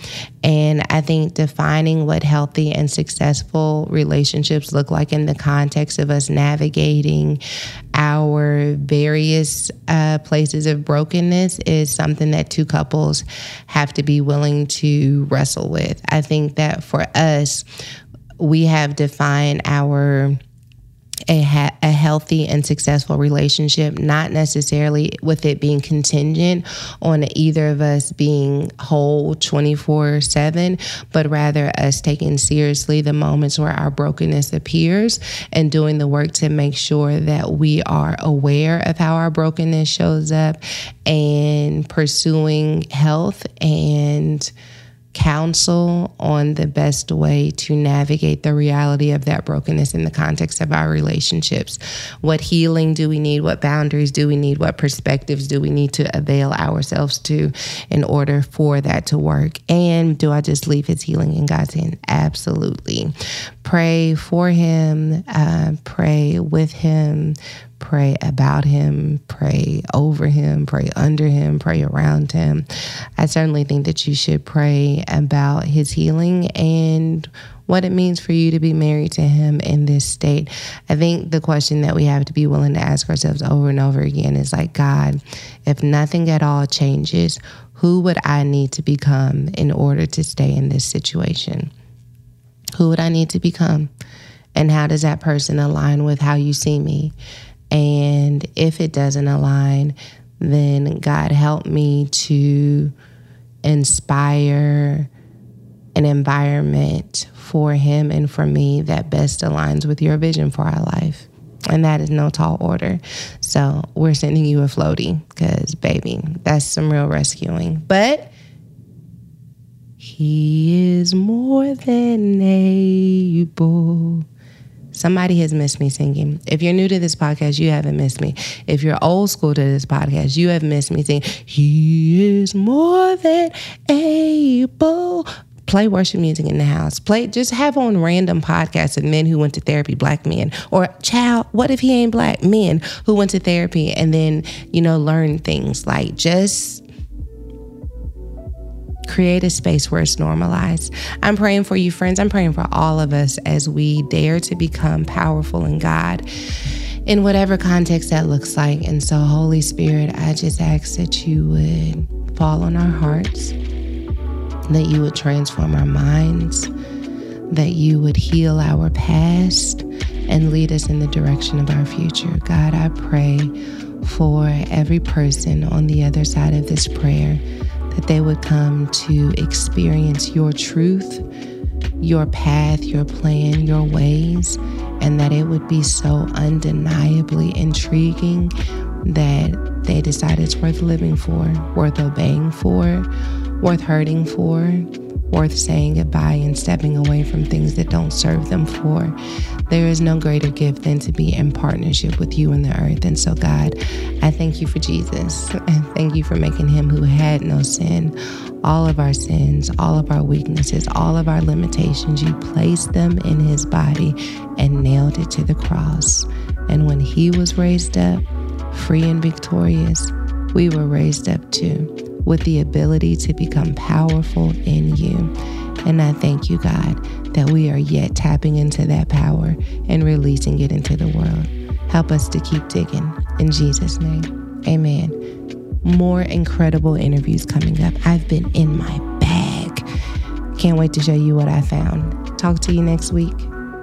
And I think defining what healthy and successful relationships look like in the context of us navigating our various uh, places of brokenness is something that two couples have to be willing to wrestle with. I think that for us, we have defined our A, ha- a healthy and successful relationship, not necessarily with it being contingent on either of us being whole twenty-four seven, but rather us taking seriously the moments where our brokenness appears and doing the work to make sure that we are aware of how our brokenness shows up and pursuing health and counsel on the best way to navigate the reality of that brokenness in the context of our relationships. What healing do we need? What boundaries do we need? What perspectives do we need to avail ourselves to in order for that to work? And do I just leave his healing in God's hand? Absolutely. Pray for him, uh, pray with him, pray about him, pray over him, pray under him, pray around him. I certainly think that you should pray about his healing and what it means for you to be married to him in this state. I think the question that we have to be willing to ask ourselves over and over again is like, God, if nothing at all changes, who would I need to become in order to stay in this situation? Who would I need to become? And how does that person align with how you see me? And if it doesn't align, then God help me to inspire an environment for him and for me that best aligns with your vision for our life. And that is no tall order. So we're sending you a floaty because, baby, that's some real rescuing. But he is more than able. Somebody has missed me singing. If you're new to this podcast, you haven't missed me. If you're old school to this podcast, you have missed me singing. He is more than able. Play worship music in the house. Play, just have on random podcasts of men who went to therapy, black men. Or, child, what if he ain't black? Men who went to therapy and then, you know, learn things. Like, just create a space where it's normalized. I'm praying for you, friends. I'm praying for all of us as we dare to become powerful in God in whatever context that looks like. And so, Holy Spirit, I just ask that you would fall on our hearts, that you would transform our minds, that you would heal our past and lead us in the direction of our future. God, I pray for every person on the other side of this prayer that they would come to experience your truth, your path, your plan, your ways, and that it would be so undeniably intriguing that they decide it's worth living for, worth obeying for, worth hurting for, worth saying goodbye and stepping away from things that don't serve them for. There is no greater gift than to be in partnership with you in the earth. And so, God, I thank you for Jesus. And thank you for making him who had no sin, all of our sins, all of our weaknesses, all of our limitations. You placed them in his body and nailed it to the cross. And when he was raised up, free and victorious, we were raised up too, with the ability to become powerful in you. And I thank you, God, that we are yet tapping into that power and releasing it into the world. Help us to keep digging. In Jesus' name, amen. More incredible interviews coming up. I've been in my bag. Can't wait to show you what I found. Talk to you next week.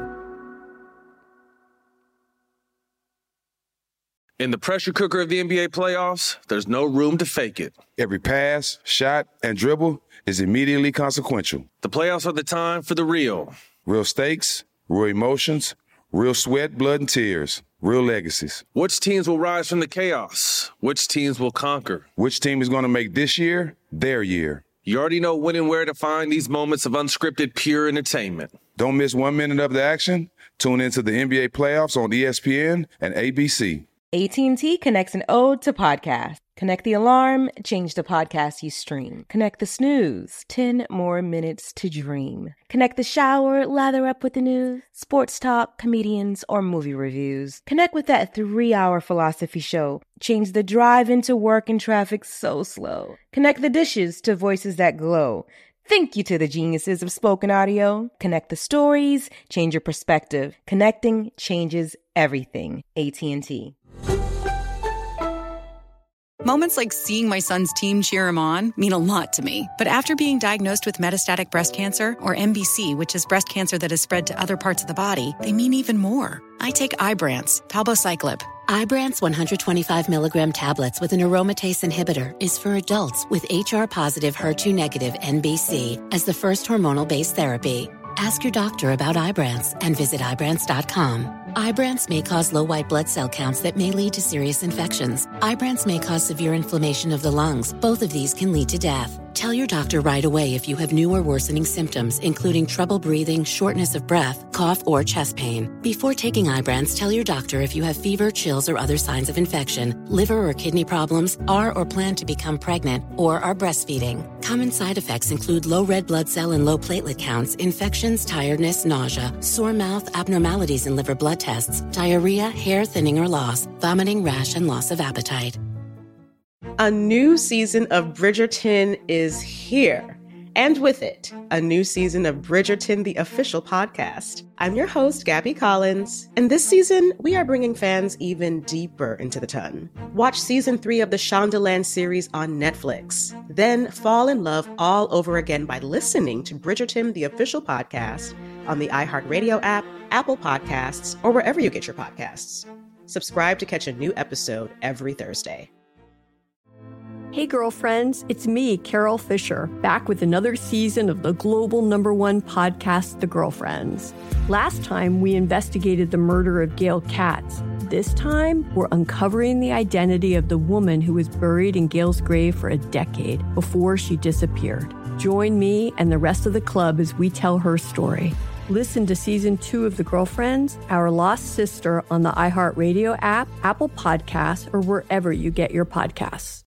In the pressure cooker of the N B A playoffs, there's no room to fake it. Every pass, shot, and dribble is immediately consequential. The playoffs are the time for the real. Real stakes, real emotions, real sweat, blood, and tears, real legacies. Which teams will rise from the chaos? Which teams will conquer? Which team is going to make this year their year? You already know when and where to find these moments of unscripted, pure entertainment. Don't miss one minute of the action. Tune into the N B A playoffs on E S P N and A B C. A T and T connects an ode to podcast. Connect the alarm, change the podcast you stream. Connect the snooze, ten more minutes to dream. Connect the shower, lather up with the news, sports talk, comedians, or movie reviews. Connect with that three-hour philosophy show. Change the drive into work and traffic so slow. Connect the dishes to voices that glow. Thank you to the geniuses of spoken audio. Connect the stories, change your perspective. Connecting changes everything. A T and T. Moments like seeing my son's team cheer him on mean a lot to me. But after being diagnosed with metastatic breast cancer, or M B C, which is breast cancer that has spread to other parts of the body, they mean even more. I take Ibrance, palbociclib. Ibrance one hundred twenty-five milligram tablets with an aromatase inhibitor is for adults with H R-positive, H E R two negative N B C as the first hormonal-based therapy. Ask your doctor about Ibrance and visit Ibrance dot com. Ibrance may cause low white blood cell counts that may lead to serious infections. Ibrance may cause severe inflammation of the lungs. Both of these can lead to death. Tell your doctor right away if you have new or worsening symptoms, including trouble breathing, shortness of breath, cough, or chest pain. Before taking Ibrance, tell your doctor if you have fever, chills, or other signs of infection, liver or kidney problems, are or plan to become pregnant, or are breastfeeding. Common side effects include low red blood cell and low platelet counts, infections, tiredness, nausea, sore mouth, abnormalities in liver blood tests, diarrhea, hair thinning or loss, vomiting, rash, and loss of appetite. A new season of Bridgerton is here. And with it, a new season of Bridgerton, the official podcast. I'm your host, Gabby Collins, and this season, we are bringing fans even deeper into the ton. Watch season three of the Shondaland series on Netflix. Then fall in love all over again by listening to Bridgerton, the official podcast, on the iHeartRadio app, Apple Podcasts, or wherever you get your podcasts. Subscribe to catch a new episode every Thursday. Hey girlfriends, it's me, Carol Fisher, back with another season of the global number one podcast, The Girlfriends. Last time, we investigated the murder of Gail Katz. This time, we're uncovering the identity of the woman who was buried in Gail's grave for a decade before she disappeared. Join me and the rest of the club as we tell her story. Listen to season two of The Girlfriends, Our Lost Sister on the iHeartRadio app, Apple Podcasts, or wherever you get your podcasts.